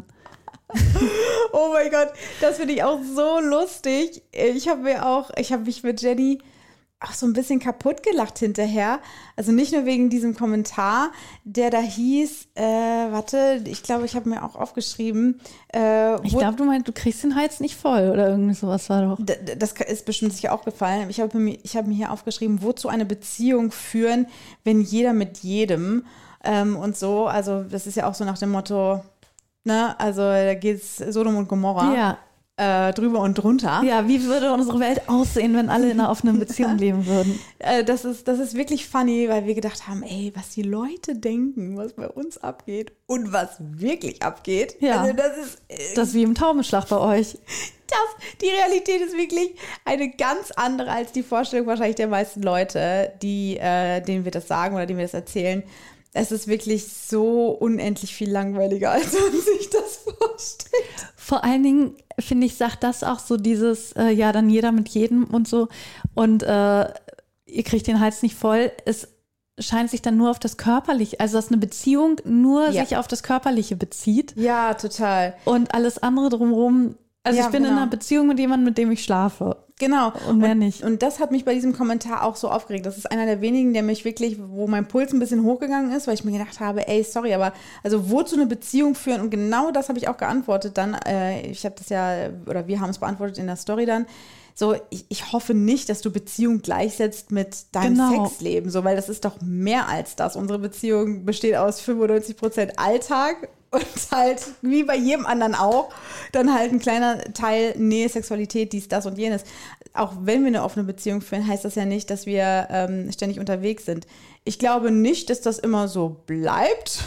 Oh mein Gott, das finde ich auch so lustig. Ich habe mich mit Jenny auch so ein bisschen kaputt gelacht hinterher. Also nicht nur wegen diesem Kommentar, der da hieß, ich glaube, ich habe mir auch aufgeschrieben. Ich glaube, du meinst, du kriegst den Hals nicht voll oder irgendwie sowas war doch. Das ist bestimmt sicher auch gefallen. Ich habe mir hier aufgeschrieben, wozu eine Beziehung führen, wenn jeder mit jedem und so. Also das ist ja auch so nach dem Motto, ne, also da geht's Sodom und Gomorra drüber und drunter. Ja, wie würde unsere Welt aussehen, wenn alle in einer offenen Beziehung leben würden? Das ist wirklich funny, weil wir gedacht haben, ey, was die Leute denken, was bei uns abgeht und was wirklich abgeht. Ja, also das ist wie im Taubenschlag bei euch. Die Realität ist wirklich eine ganz andere als die Vorstellung wahrscheinlich der meisten Leute, denen wir das sagen oder denen wir das erzählen. Es ist wirklich so unendlich viel langweiliger, als man sich das vorstellt. Vor allen Dingen, finde ich, sagt das auch so dieses, ja, dann jeder mit jedem und so. Und ihr kriegt den Hals nicht voll. Es scheint sich dann nur auf das Körperliche, also dass eine Beziehung nur sich auf das Körperliche bezieht. Ja, total. Und alles andere drumherum. Also ich bin in einer Beziehung mit jemandem, mit dem ich schlafe. Genau. Und mehr nicht. Und das hat mich bei diesem Kommentar auch so aufgeregt. Das ist einer der wenigen, der mich wirklich, wo mein Puls ein bisschen hochgegangen ist, weil ich mir gedacht habe, ey, sorry, aber also wozu eine Beziehung führen? Und genau das habe ich auch geantwortet dann. Ich habe das ja, oder wir haben es beantwortet in der Story dann. So, ich hoffe nicht, dass du Beziehung gleichsetzt mit deinem Sexleben, so, weil das ist doch mehr als das. Unsere Beziehung besteht aus 95% Alltag und halt, wie bei jedem anderen auch, dann halt ein kleiner Teil Nähe, Sexualität, dies, das und jenes. Auch wenn wir eine offene Beziehung führen, heißt das ja nicht, dass wir ständig unterwegs sind. Ich glaube nicht, dass das immer so bleibt.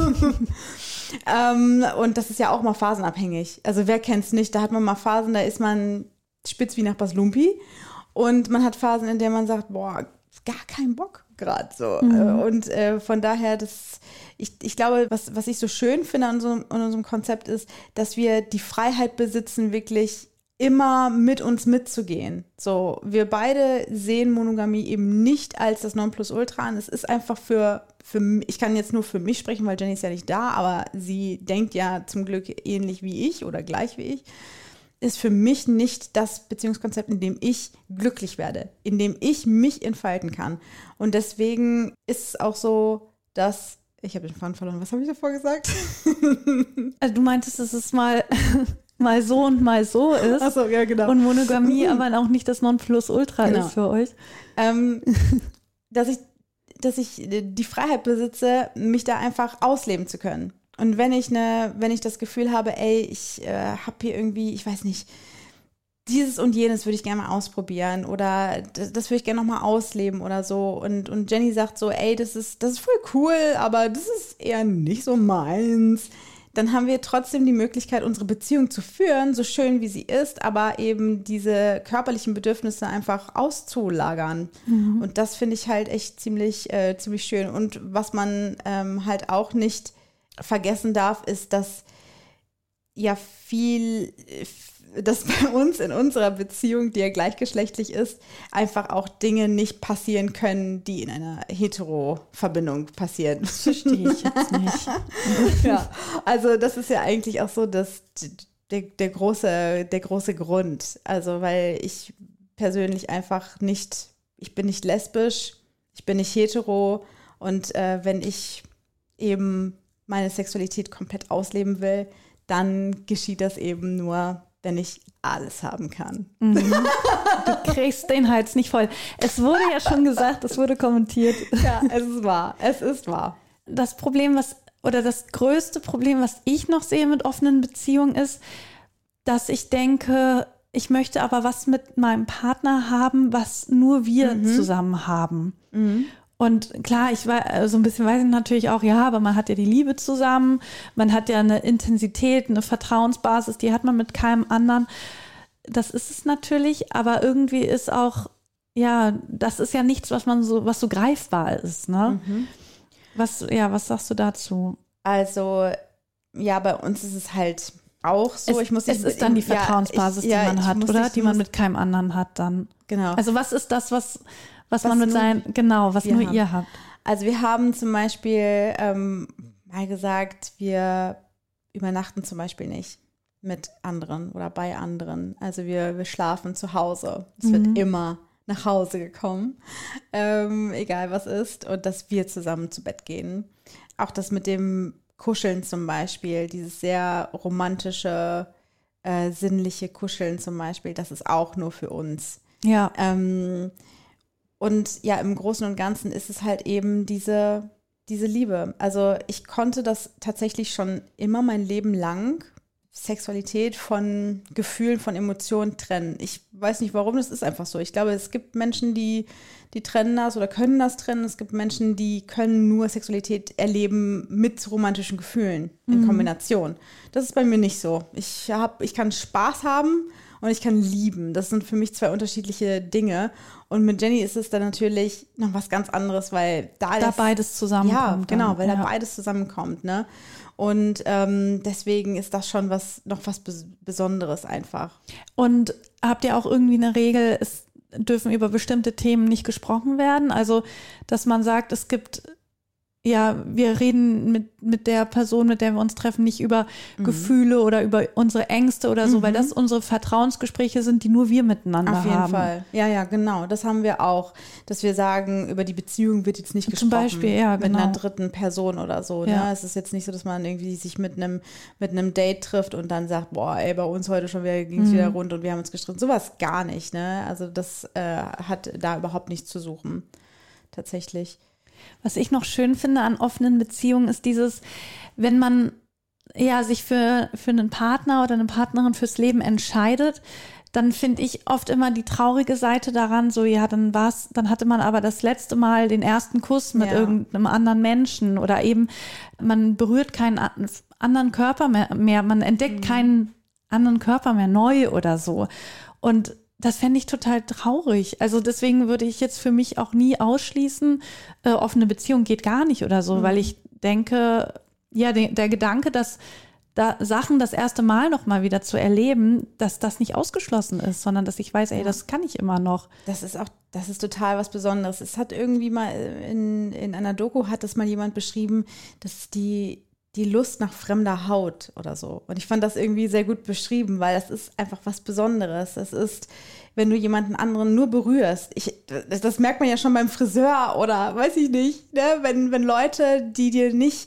Und das ist ja auch mal phasenabhängig. Also wer kennt's nicht? Da hat man mal Phasen, da ist man spitz wie Nachbars Lumpi. Und man hat Phasen, in denen man sagt, boah, gar keinen Bock gerade so. Und von daher, ich glaube, was ich so schön finde an unserem Konzept ist, dass wir die Freiheit besitzen, wirklich immer mit uns mitzugehen. So, wir beide sehen Monogamie eben nicht als das Nonplusultra an. Es ist einfach ich kann jetzt nur für mich sprechen, weil Jenny ist ja nicht da, aber sie denkt ja zum Glück ähnlich wie ich oder gleich wie ich. Ist für mich nicht das Beziehungskonzept, in dem ich glücklich werde, in dem ich mich entfalten kann. Und deswegen ist es auch so, dass ich habe den Faden verloren. Was habe ich davor gesagt? Also du meintest, dass es mal so und mal so ist. Ach so, ja, genau. Und Monogamie aber auch nicht das Nonplusultra ist für euch. Dass ich die Freiheit besitze, mich da einfach ausleben zu können. Und wenn ich das Gefühl habe, ey, ich habe hier irgendwie, ich weiß nicht, dieses und jenes würde ich gerne mal ausprobieren oder das würde ich gerne noch mal ausleben oder so. Und Jenny sagt so, ey, das ist voll cool, aber das ist eher nicht so meins. Dann haben wir trotzdem die Möglichkeit, unsere Beziehung zu führen, so schön wie sie ist, aber eben diese körperlichen Bedürfnisse einfach auszulagern. Und das finde ich halt echt ziemlich schön. Und was man halt auch nicht vergessen darf, ist, dass ja dass bei uns in unserer Beziehung, die ja gleichgeschlechtlich ist, einfach auch Dinge nicht passieren können, die in einer Hetero-Verbindung passieren. Das verstehe ich jetzt nicht. Ja, also das ist ja eigentlich auch so der große Grund. Also weil ich persönlich einfach nicht ich bin nicht lesbisch, ich bin nicht hetero und wenn ich eben meine Sexualität komplett ausleben will, dann geschieht das eben nur, wenn ich alles haben kann. Mhm. Du kriegst den Hals nicht voll. Es wurde ja schon gesagt, es wurde kommentiert. Ja, es ist wahr. Es ist wahr. Das Problem, das größte Problem, was ich noch sehe mit offenen Beziehungen ist, dass ich denke, ich möchte aber was mit meinem Partner haben, was nur wir zusammen haben. Mhm. Und klar, so ein bisschen weiß ich natürlich auch, ja, aber man hat ja die Liebe zusammen, man hat ja eine Intensität, eine Vertrauensbasis, die hat man mit keinem anderen. Das ist es natürlich, aber irgendwie ist auch, ja, das ist ja nichts, was so greifbar ist, ne? Mhm. Was sagst du dazu? Also, ja, bei uns ist es halt auch so. Es ist dann die Vertrauensbasis, die man hat, oder? Die man mit keinem anderen hat dann. Genau. Also was ist das, was man mit was nur ihr habt? Also wir haben zum Beispiel mal gesagt, wir übernachten zum Beispiel nicht mit anderen oder bei anderen. Also wir schlafen zu Hause. Es wird immer nach Hause gekommen, egal was ist, und dass wir zusammen zu Bett gehen. Auch das mit dem Kuscheln zum Beispiel, dieses sehr romantische, sinnliche Kuscheln zum Beispiel, das ist auch nur für uns. Ja. Und ja, im Großen und Ganzen ist es halt eben diese Liebe. Also ich konnte das tatsächlich schon immer mein Leben lang, Sexualität von Gefühlen, von Emotionen trennen. Ich weiß nicht warum, das ist einfach so. Ich glaube, es gibt Menschen, die trennen das oder können das trennen. Es gibt Menschen, die können nur Sexualität erleben mit romantischen Gefühlen in Kombination. Das ist bei mir nicht so. Ich kann Spaß haben und ich kann lieben. Das sind für mich zwei unterschiedliche Dinge. Und mit Jenny ist es dann natürlich noch was ganz anderes, weil da beides zusammenkommt. Ja, genau, weil da beides zusammenkommt, ne? Und deswegen ist das schon was Besonderes einfach. Und habt ihr auch irgendwie eine Regel, es dürfen über bestimmte Themen nicht gesprochen werden? Also, dass man sagt, es gibt, ja, wir reden mit der Person, mit der wir uns treffen, nicht über Gefühle oder über unsere Ängste oder so, weil das unsere Vertrauensgespräche sind, die nur wir miteinander haben. Auf jeden Fall. Ja, genau. Das haben wir auch, dass wir sagen, über die Beziehung wird jetzt nicht gesprochen. Zum Beispiel, ja, genau. Mit einer dritten Person oder so. Ja. Ne? Es ist jetzt nicht so, dass man irgendwie sich mit einem Date trifft und dann sagt, boah, ey, bei uns heute schon ging es wieder rund und wir haben uns gestritten. Sowas gar nicht, ne? Also das hat da überhaupt nichts zu suchen. Tatsächlich. Was ich noch schön finde an offenen Beziehungen ist dieses, wenn man ja sich für einen Partner oder eine Partnerin fürs Leben entscheidet, dann finde ich oft immer die traurige Seite daran, so ja, dann hatte man aber das letzte Mal den ersten Kuss mit irgendeinem anderen Menschen oder eben man berührt keinen anderen Körper mehr, man entdeckt keinen anderen Körper mehr neu oder so. Und das fände ich total traurig. Also deswegen würde ich jetzt für mich auch nie ausschließen, offene Beziehung geht gar nicht oder so, weil ich denke, ja, der Gedanke, dass da Sachen das erste Mal noch mal wieder zu erleben, dass das nicht ausgeschlossen ist, sondern dass ich weiß, ey, das kann ich immer noch. Das ist total was Besonderes. Es hat irgendwie mal in einer Doku hat das mal jemand beschrieben, dass die Lust nach fremder Haut oder so. Und ich fand das irgendwie sehr gut beschrieben, weil das ist einfach was Besonderes. Es ist, wenn du jemanden anderen nur berührst. Das merkt man ja schon beim Friseur oder weiß ich nicht, ne? Wenn Leute, die dir nicht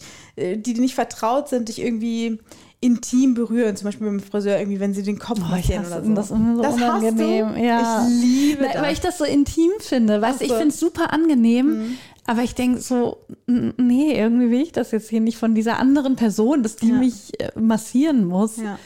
vertraut sind, dich irgendwie intim berühren, zum Beispiel beim Friseur, irgendwie, wenn sie den Kopf massieren oder so. Das ist so unangenehm. Hast du? Ja. Ich liebe das. Weil ich das so intim finde. Weißt du, ich finde es super angenehm, aber ich denke so, nee, irgendwie will ich das jetzt hier nicht von dieser anderen Person, dass die mich massieren muss. Ja.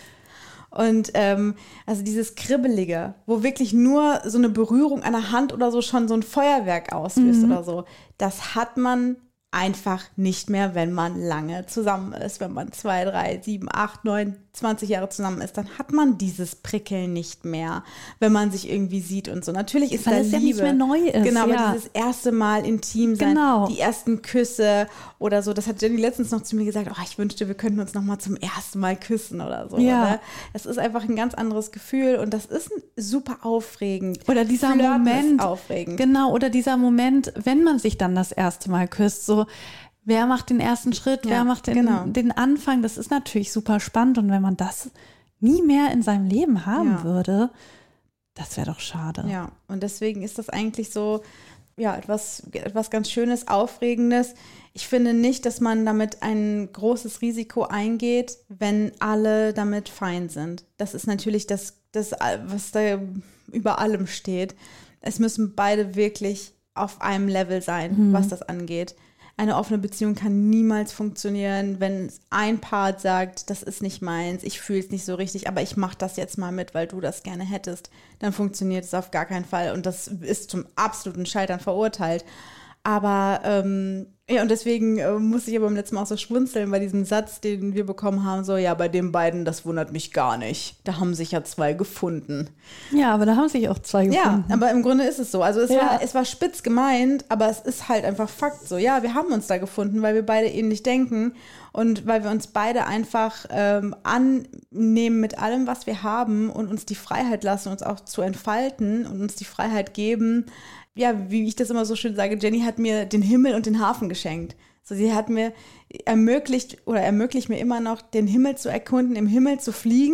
Und also dieses Kribbelige, wo wirklich nur so eine Berührung an der Hand oder so schon so ein Feuerwerk auslöst oder so, das hat man einfach nicht mehr, wenn man lange zusammen ist. Wenn man 2, 3, 7, 8, 9, 20 Jahre zusammen ist, dann hat man dieses Prickeln nicht mehr, wenn man sich irgendwie sieht und so. Natürlich ist da Liebe. Weil es ja nicht mehr neu ist. Genau, aber dieses erste Mal intim sein, die ersten Küsse oder so. Das hat Jenny letztens noch zu mir gesagt, oh, ich wünschte, wir könnten uns noch mal zum ersten Mal küssen oder so. Ja. Oder? Es ist einfach ein ganz anderes Gefühl und das ist super aufregend. Oder dieser Flirten Moment. ist aufregend. Genau, oder dieser Moment, wenn man sich dann das erste Mal küsst, so wer macht den ersten Schritt, wer macht den Anfang, das ist natürlich super spannend und wenn man das nie mehr in seinem Leben haben würde, Das wäre doch schade. Ja, und deswegen ist das eigentlich so, ja, etwas ganz Schönes, Aufregendes. Ich finde nicht, dass man damit ein großes Risiko eingeht, wenn alle damit fein sind. Das ist natürlich das, was da über allem steht. Es müssen beide wirklich auf einem Level sein, was das angeht. Eine offene Beziehung kann niemals funktionieren, wenn ein Part sagt, das ist nicht meins, ich fühle es nicht so richtig, aber ich mache das jetzt mal mit, weil du das gerne hättest. Dann funktioniert es auf gar keinen Fall und das ist zum absoluten Scheitern verurteilt. Aber ja, und deswegen musste ich aber beim letzten Mal auch so schmunzeln bei diesem Satz, den wir bekommen haben, so, ja, bei den beiden, das wundert mich gar nicht. Da haben sich ja 2 gefunden. Ja, aber da haben sich auch 2 gefunden. Ja, aber im Grunde ist es so. Also es war spitz gemeint, aber es ist halt einfach Fakt so. Ja, wir haben uns da gefunden, weil wir beide ähnlich denken und weil wir uns beide einfach annehmen mit allem, was wir haben und uns die Freiheit lassen, uns auch zu entfalten und uns die Freiheit geben. Ja, wie ich das immer so schön sage, Jenny hat mir den Himmel und den Hafen geschenkt. So, sie hat mir ermöglicht mir immer noch, den Himmel zu erkunden, im Himmel zu fliegen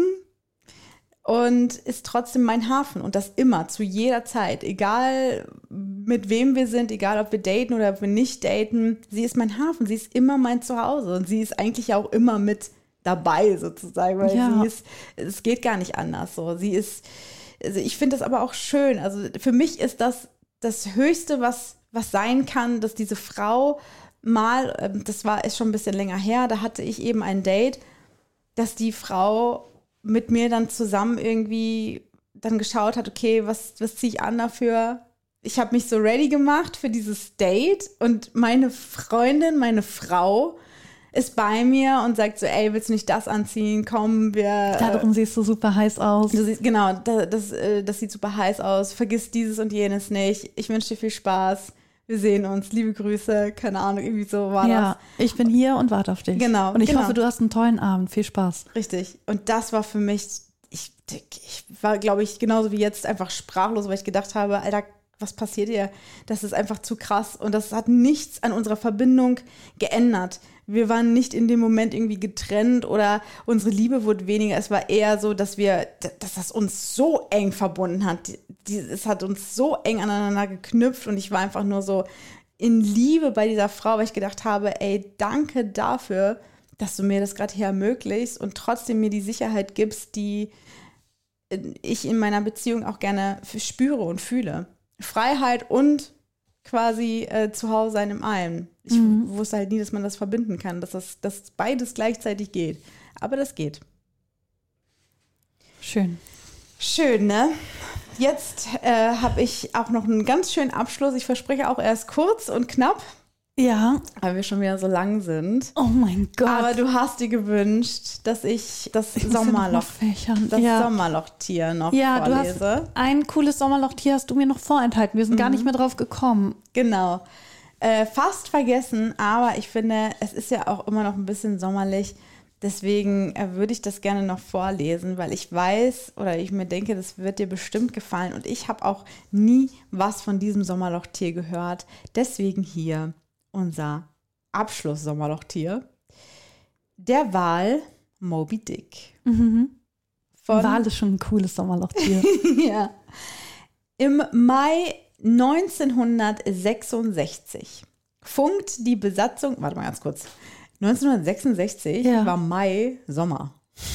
und ist trotzdem mein Hafen und das immer, zu jeder Zeit, egal mit wem wir sind, egal ob wir daten oder ob wir nicht daten, sie ist mein Hafen, sie ist immer mein Zuhause und sie ist eigentlich auch immer mit dabei sozusagen, weil es geht gar nicht anders so. Also ich finde das aber auch schön, also für mich ist das Höchste, was sein kann, dass diese Frau mal, ist schon ein bisschen länger her, da hatte ich eben ein Date, dass die Frau mit mir dann zusammen irgendwie dann geschaut hat, okay, was ziehe ich an dafür? Ich habe mich so ready gemacht für dieses Date und meine Freundin, meine Frau ist bei mir und sagt so, ey, willst du nicht das anziehen? Komm, wir... Darum siehst du super heiß aus. Genau, das sieht super heiß aus. Vergiss dieses und jenes nicht. Ich wünsche dir viel Spaß. Wir sehen uns. Liebe Grüße. Keine Ahnung, irgendwie so war das. Ja, ich bin hier und warte auf dich. Genau. Und ich hoffe, du hast einen tollen Abend. Viel Spaß. Richtig. Und das war für mich, ich war, glaube ich, genauso wie jetzt einfach sprachlos, weil ich gedacht habe, Alter, was passiert hier? Das ist einfach zu krass. Und das hat nichts an unserer Verbindung geändert. Wir waren nicht in dem Moment irgendwie getrennt oder unsere Liebe wurde weniger. Es war eher so, dass das uns so eng verbunden hat. Es hat uns so eng aneinander geknüpft und ich war einfach nur so in Liebe bei dieser Frau, weil ich gedacht habe, ey, danke dafür, dass du mir das gerade hier ermöglichst und trotzdem mir die Sicherheit gibst, die ich in meiner Beziehung auch gerne spüre und fühle. Freiheit und quasi zu Hause sein im Allem. Ich wusste halt nie, dass man das verbinden kann, dass beides gleichzeitig geht. Aber das geht. Schön. Schön, ne? Jetzt habe ich auch noch einen ganz schönen Abschluss. Ich verspreche auch erst kurz und knapp. Ja. Weil wir schon wieder so lang sind. Oh mein Gott. Aber du hast dir gewünscht, dass ich das Sommerlochtier noch vorlese. Du hast ein cooles Sommerlochtier hast du mir noch vorenthalten. Wir sind gar nicht mehr drauf gekommen. Genau. Fast vergessen, aber ich finde, es ist ja auch immer noch ein bisschen sommerlich. Deswegen würde ich das gerne noch vorlesen, weil ich weiß oder ich mir denke, das wird dir bestimmt gefallen. Und ich habe auch nie was von diesem Sommerlochtier gehört. Deswegen hier unser Abschluss-Sommerlochtier. Der Wal Moby Dick. Wal ist schon ein cooles Sommerlochtier. Ja. Im Mai 1966 funkt die Besatzung, warte mal ganz kurz, 1966 war Mai Sommer.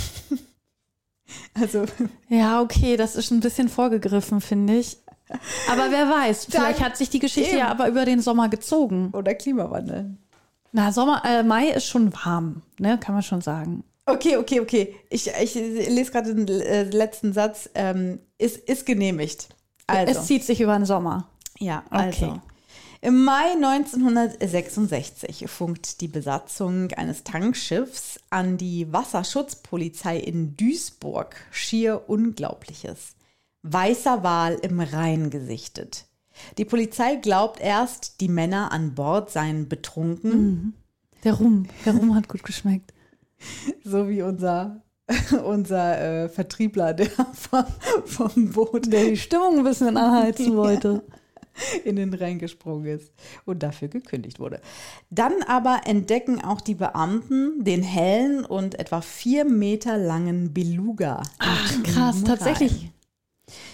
Also. Ja, okay, das ist ein bisschen vorgegriffen, finde ich. Aber wer weiß, vielleicht hat sich die Geschichte ja aber über den Sommer gezogen. Oder Klimawandel. Na, Mai ist schon warm, ne, kann man schon sagen. Okay. Ich lese gerade den letzten Satz. Ist genehmigt. Also. Es zieht sich über den Sommer. Ja, also. Okay. Im Mai 1966 funkt die Besatzung eines Tankschiffs an die Wasserschutzpolizei in Duisburg. Schier Unglaubliches. Weißer Wal im Rhein gesichtet. Die Polizei glaubt erst, die Männer an Bord seien betrunken. Der Rum hat gut geschmeckt. So wie unser Vertriebler, der vom Boot, der die Stimmung ein bisschen anheizen wollte. In den Rhein gesprungen ist und dafür gekündigt wurde. Dann aber entdecken auch die Beamten den hellen und etwa 4 Meter langen Beluga. Ach, krass, tatsächlich.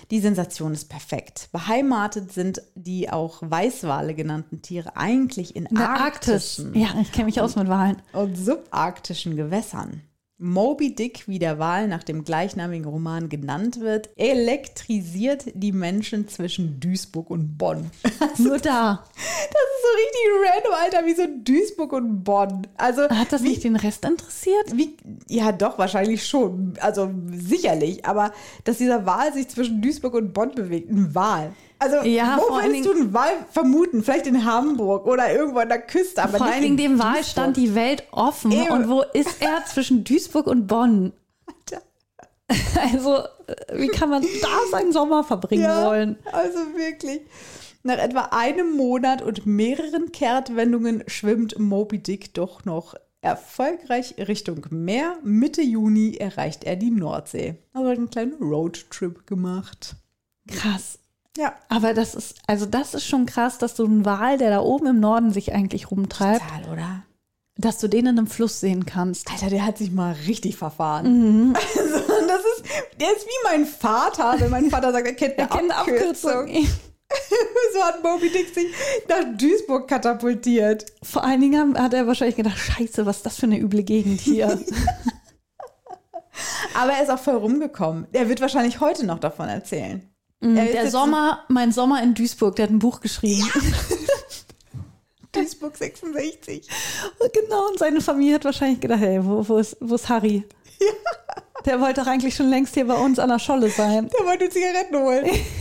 Die Sensation ist perfekt. Beheimatet sind die auch Weißwale genannten Tiere eigentlich in der Arktis. Ja, ich kenne mich aus mit Walen. Und subarktischen Gewässern. Moby Dick, wie der Wal nach dem gleichnamigen Roman genannt wird, elektrisiert die Menschen zwischen Duisburg und Bonn. Nur da. Das ist so richtig random, Alter, wie so Duisburg und Bonn. Also, hat das nicht den Rest interessiert? Ja, doch, wahrscheinlich schon. Also sicherlich. Aber dass dieser Wal sich zwischen Duisburg und Bonn bewegt, ein Wal. Also, ja, wo würdest du einen Wal vermuten? Vielleicht in Hamburg oder irgendwo an der Küste. Aber vor allen Dingen dem Wal stand die Welt offen. Eben. Und wo ist er zwischen Duisburg und Bonn? Alter. Also, wie kann man da seinen Sommer verbringen wollen? Also wirklich. Nach etwa einem Monat und mehreren Kehrtwendungen schwimmt Moby Dick doch noch erfolgreich Richtung Meer. Mitte Juni erreicht er die Nordsee. Also einen kleinen Roadtrip gemacht. Krass. Ja. Aber das ist schon krass, dass du einen Wal, der da oben im Norden sich eigentlich rumtreibt, total, oder? Dass du den in einem Fluss sehen kannst. Alter, der hat sich mal richtig verfahren. Mhm. Also, der ist wie mein Vater, wenn mein Vater sagt, er kennt eine Abkürzung. So hat Moby Dick sich nach Duisburg katapultiert. Vor allen Dingen hat er wahrscheinlich gedacht, scheiße, was ist das für eine üble Gegend hier. Aber er ist auch voll rumgekommen. Er wird wahrscheinlich heute noch davon erzählen. Mein Sommer in Duisburg, der hat ein Buch geschrieben. Ja. Duisburg 66. Und genau, und seine Familie hat wahrscheinlich gedacht, hey, wo ist Harry? Ja. Der wollte doch eigentlich schon längst hier bei uns an der Scholle sein. Der wollte Zigaretten holen.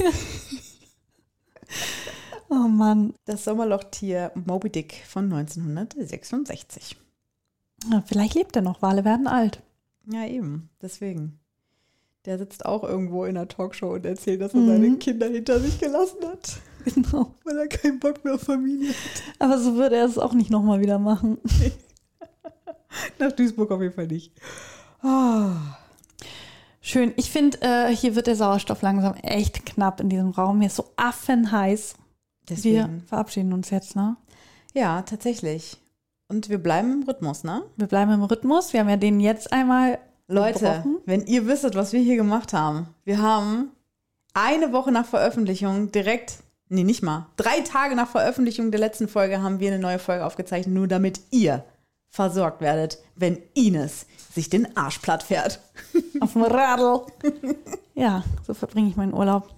Oh Mann. Das Sommerlochtier Moby Dick von 1966. Ja, vielleicht lebt er noch, Wale werden alt. Ja, eben, deswegen. Der sitzt auch irgendwo in einer Talkshow und erzählt, dass er seine Kinder hinter sich gelassen hat. Genau. Weil er keinen Bock mehr auf Familie hat. Aber so würde er es auch nicht nochmal wieder machen. Nach Duisburg auf jeden Fall nicht. Oh. Schön. Ich finde, hier wird der Sauerstoff langsam echt knapp in diesem Raum. Mir ist so affenheiß. Deswegen. Wir verabschieden uns jetzt, ne? Ja, tatsächlich. Und wir bleiben im Rhythmus, ne? Wir bleiben im Rhythmus. Wir haben ja den jetzt einmal Leute, gebrochen. Wenn ihr wisstet, was wir hier gemacht haben. Wir haben eine Woche nach Veröffentlichung nicht mal, 3 Tage nach Veröffentlichung der letzten Folge haben wir eine neue Folge aufgezeichnet, nur damit ihr versorgt werdet, wenn Ines sich den Arsch platt fährt. Auf dem Radl. Ja, so verbringe ich meinen Urlaub.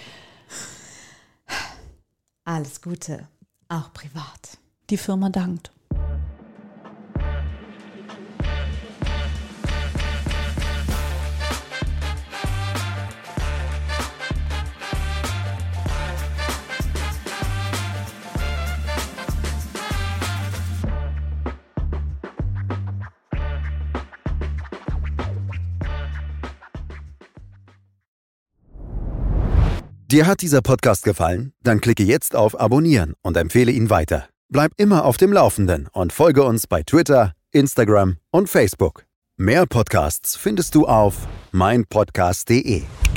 Alles Gute, auch privat. Die Firma dankt. Dir hat dieser Podcast gefallen? Dann klicke jetzt auf Abonnieren und empfehle ihn weiter. Bleib immer auf dem Laufenden und folge uns bei Twitter, Instagram und Facebook. Mehr Podcasts findest du auf meinpodcast.de.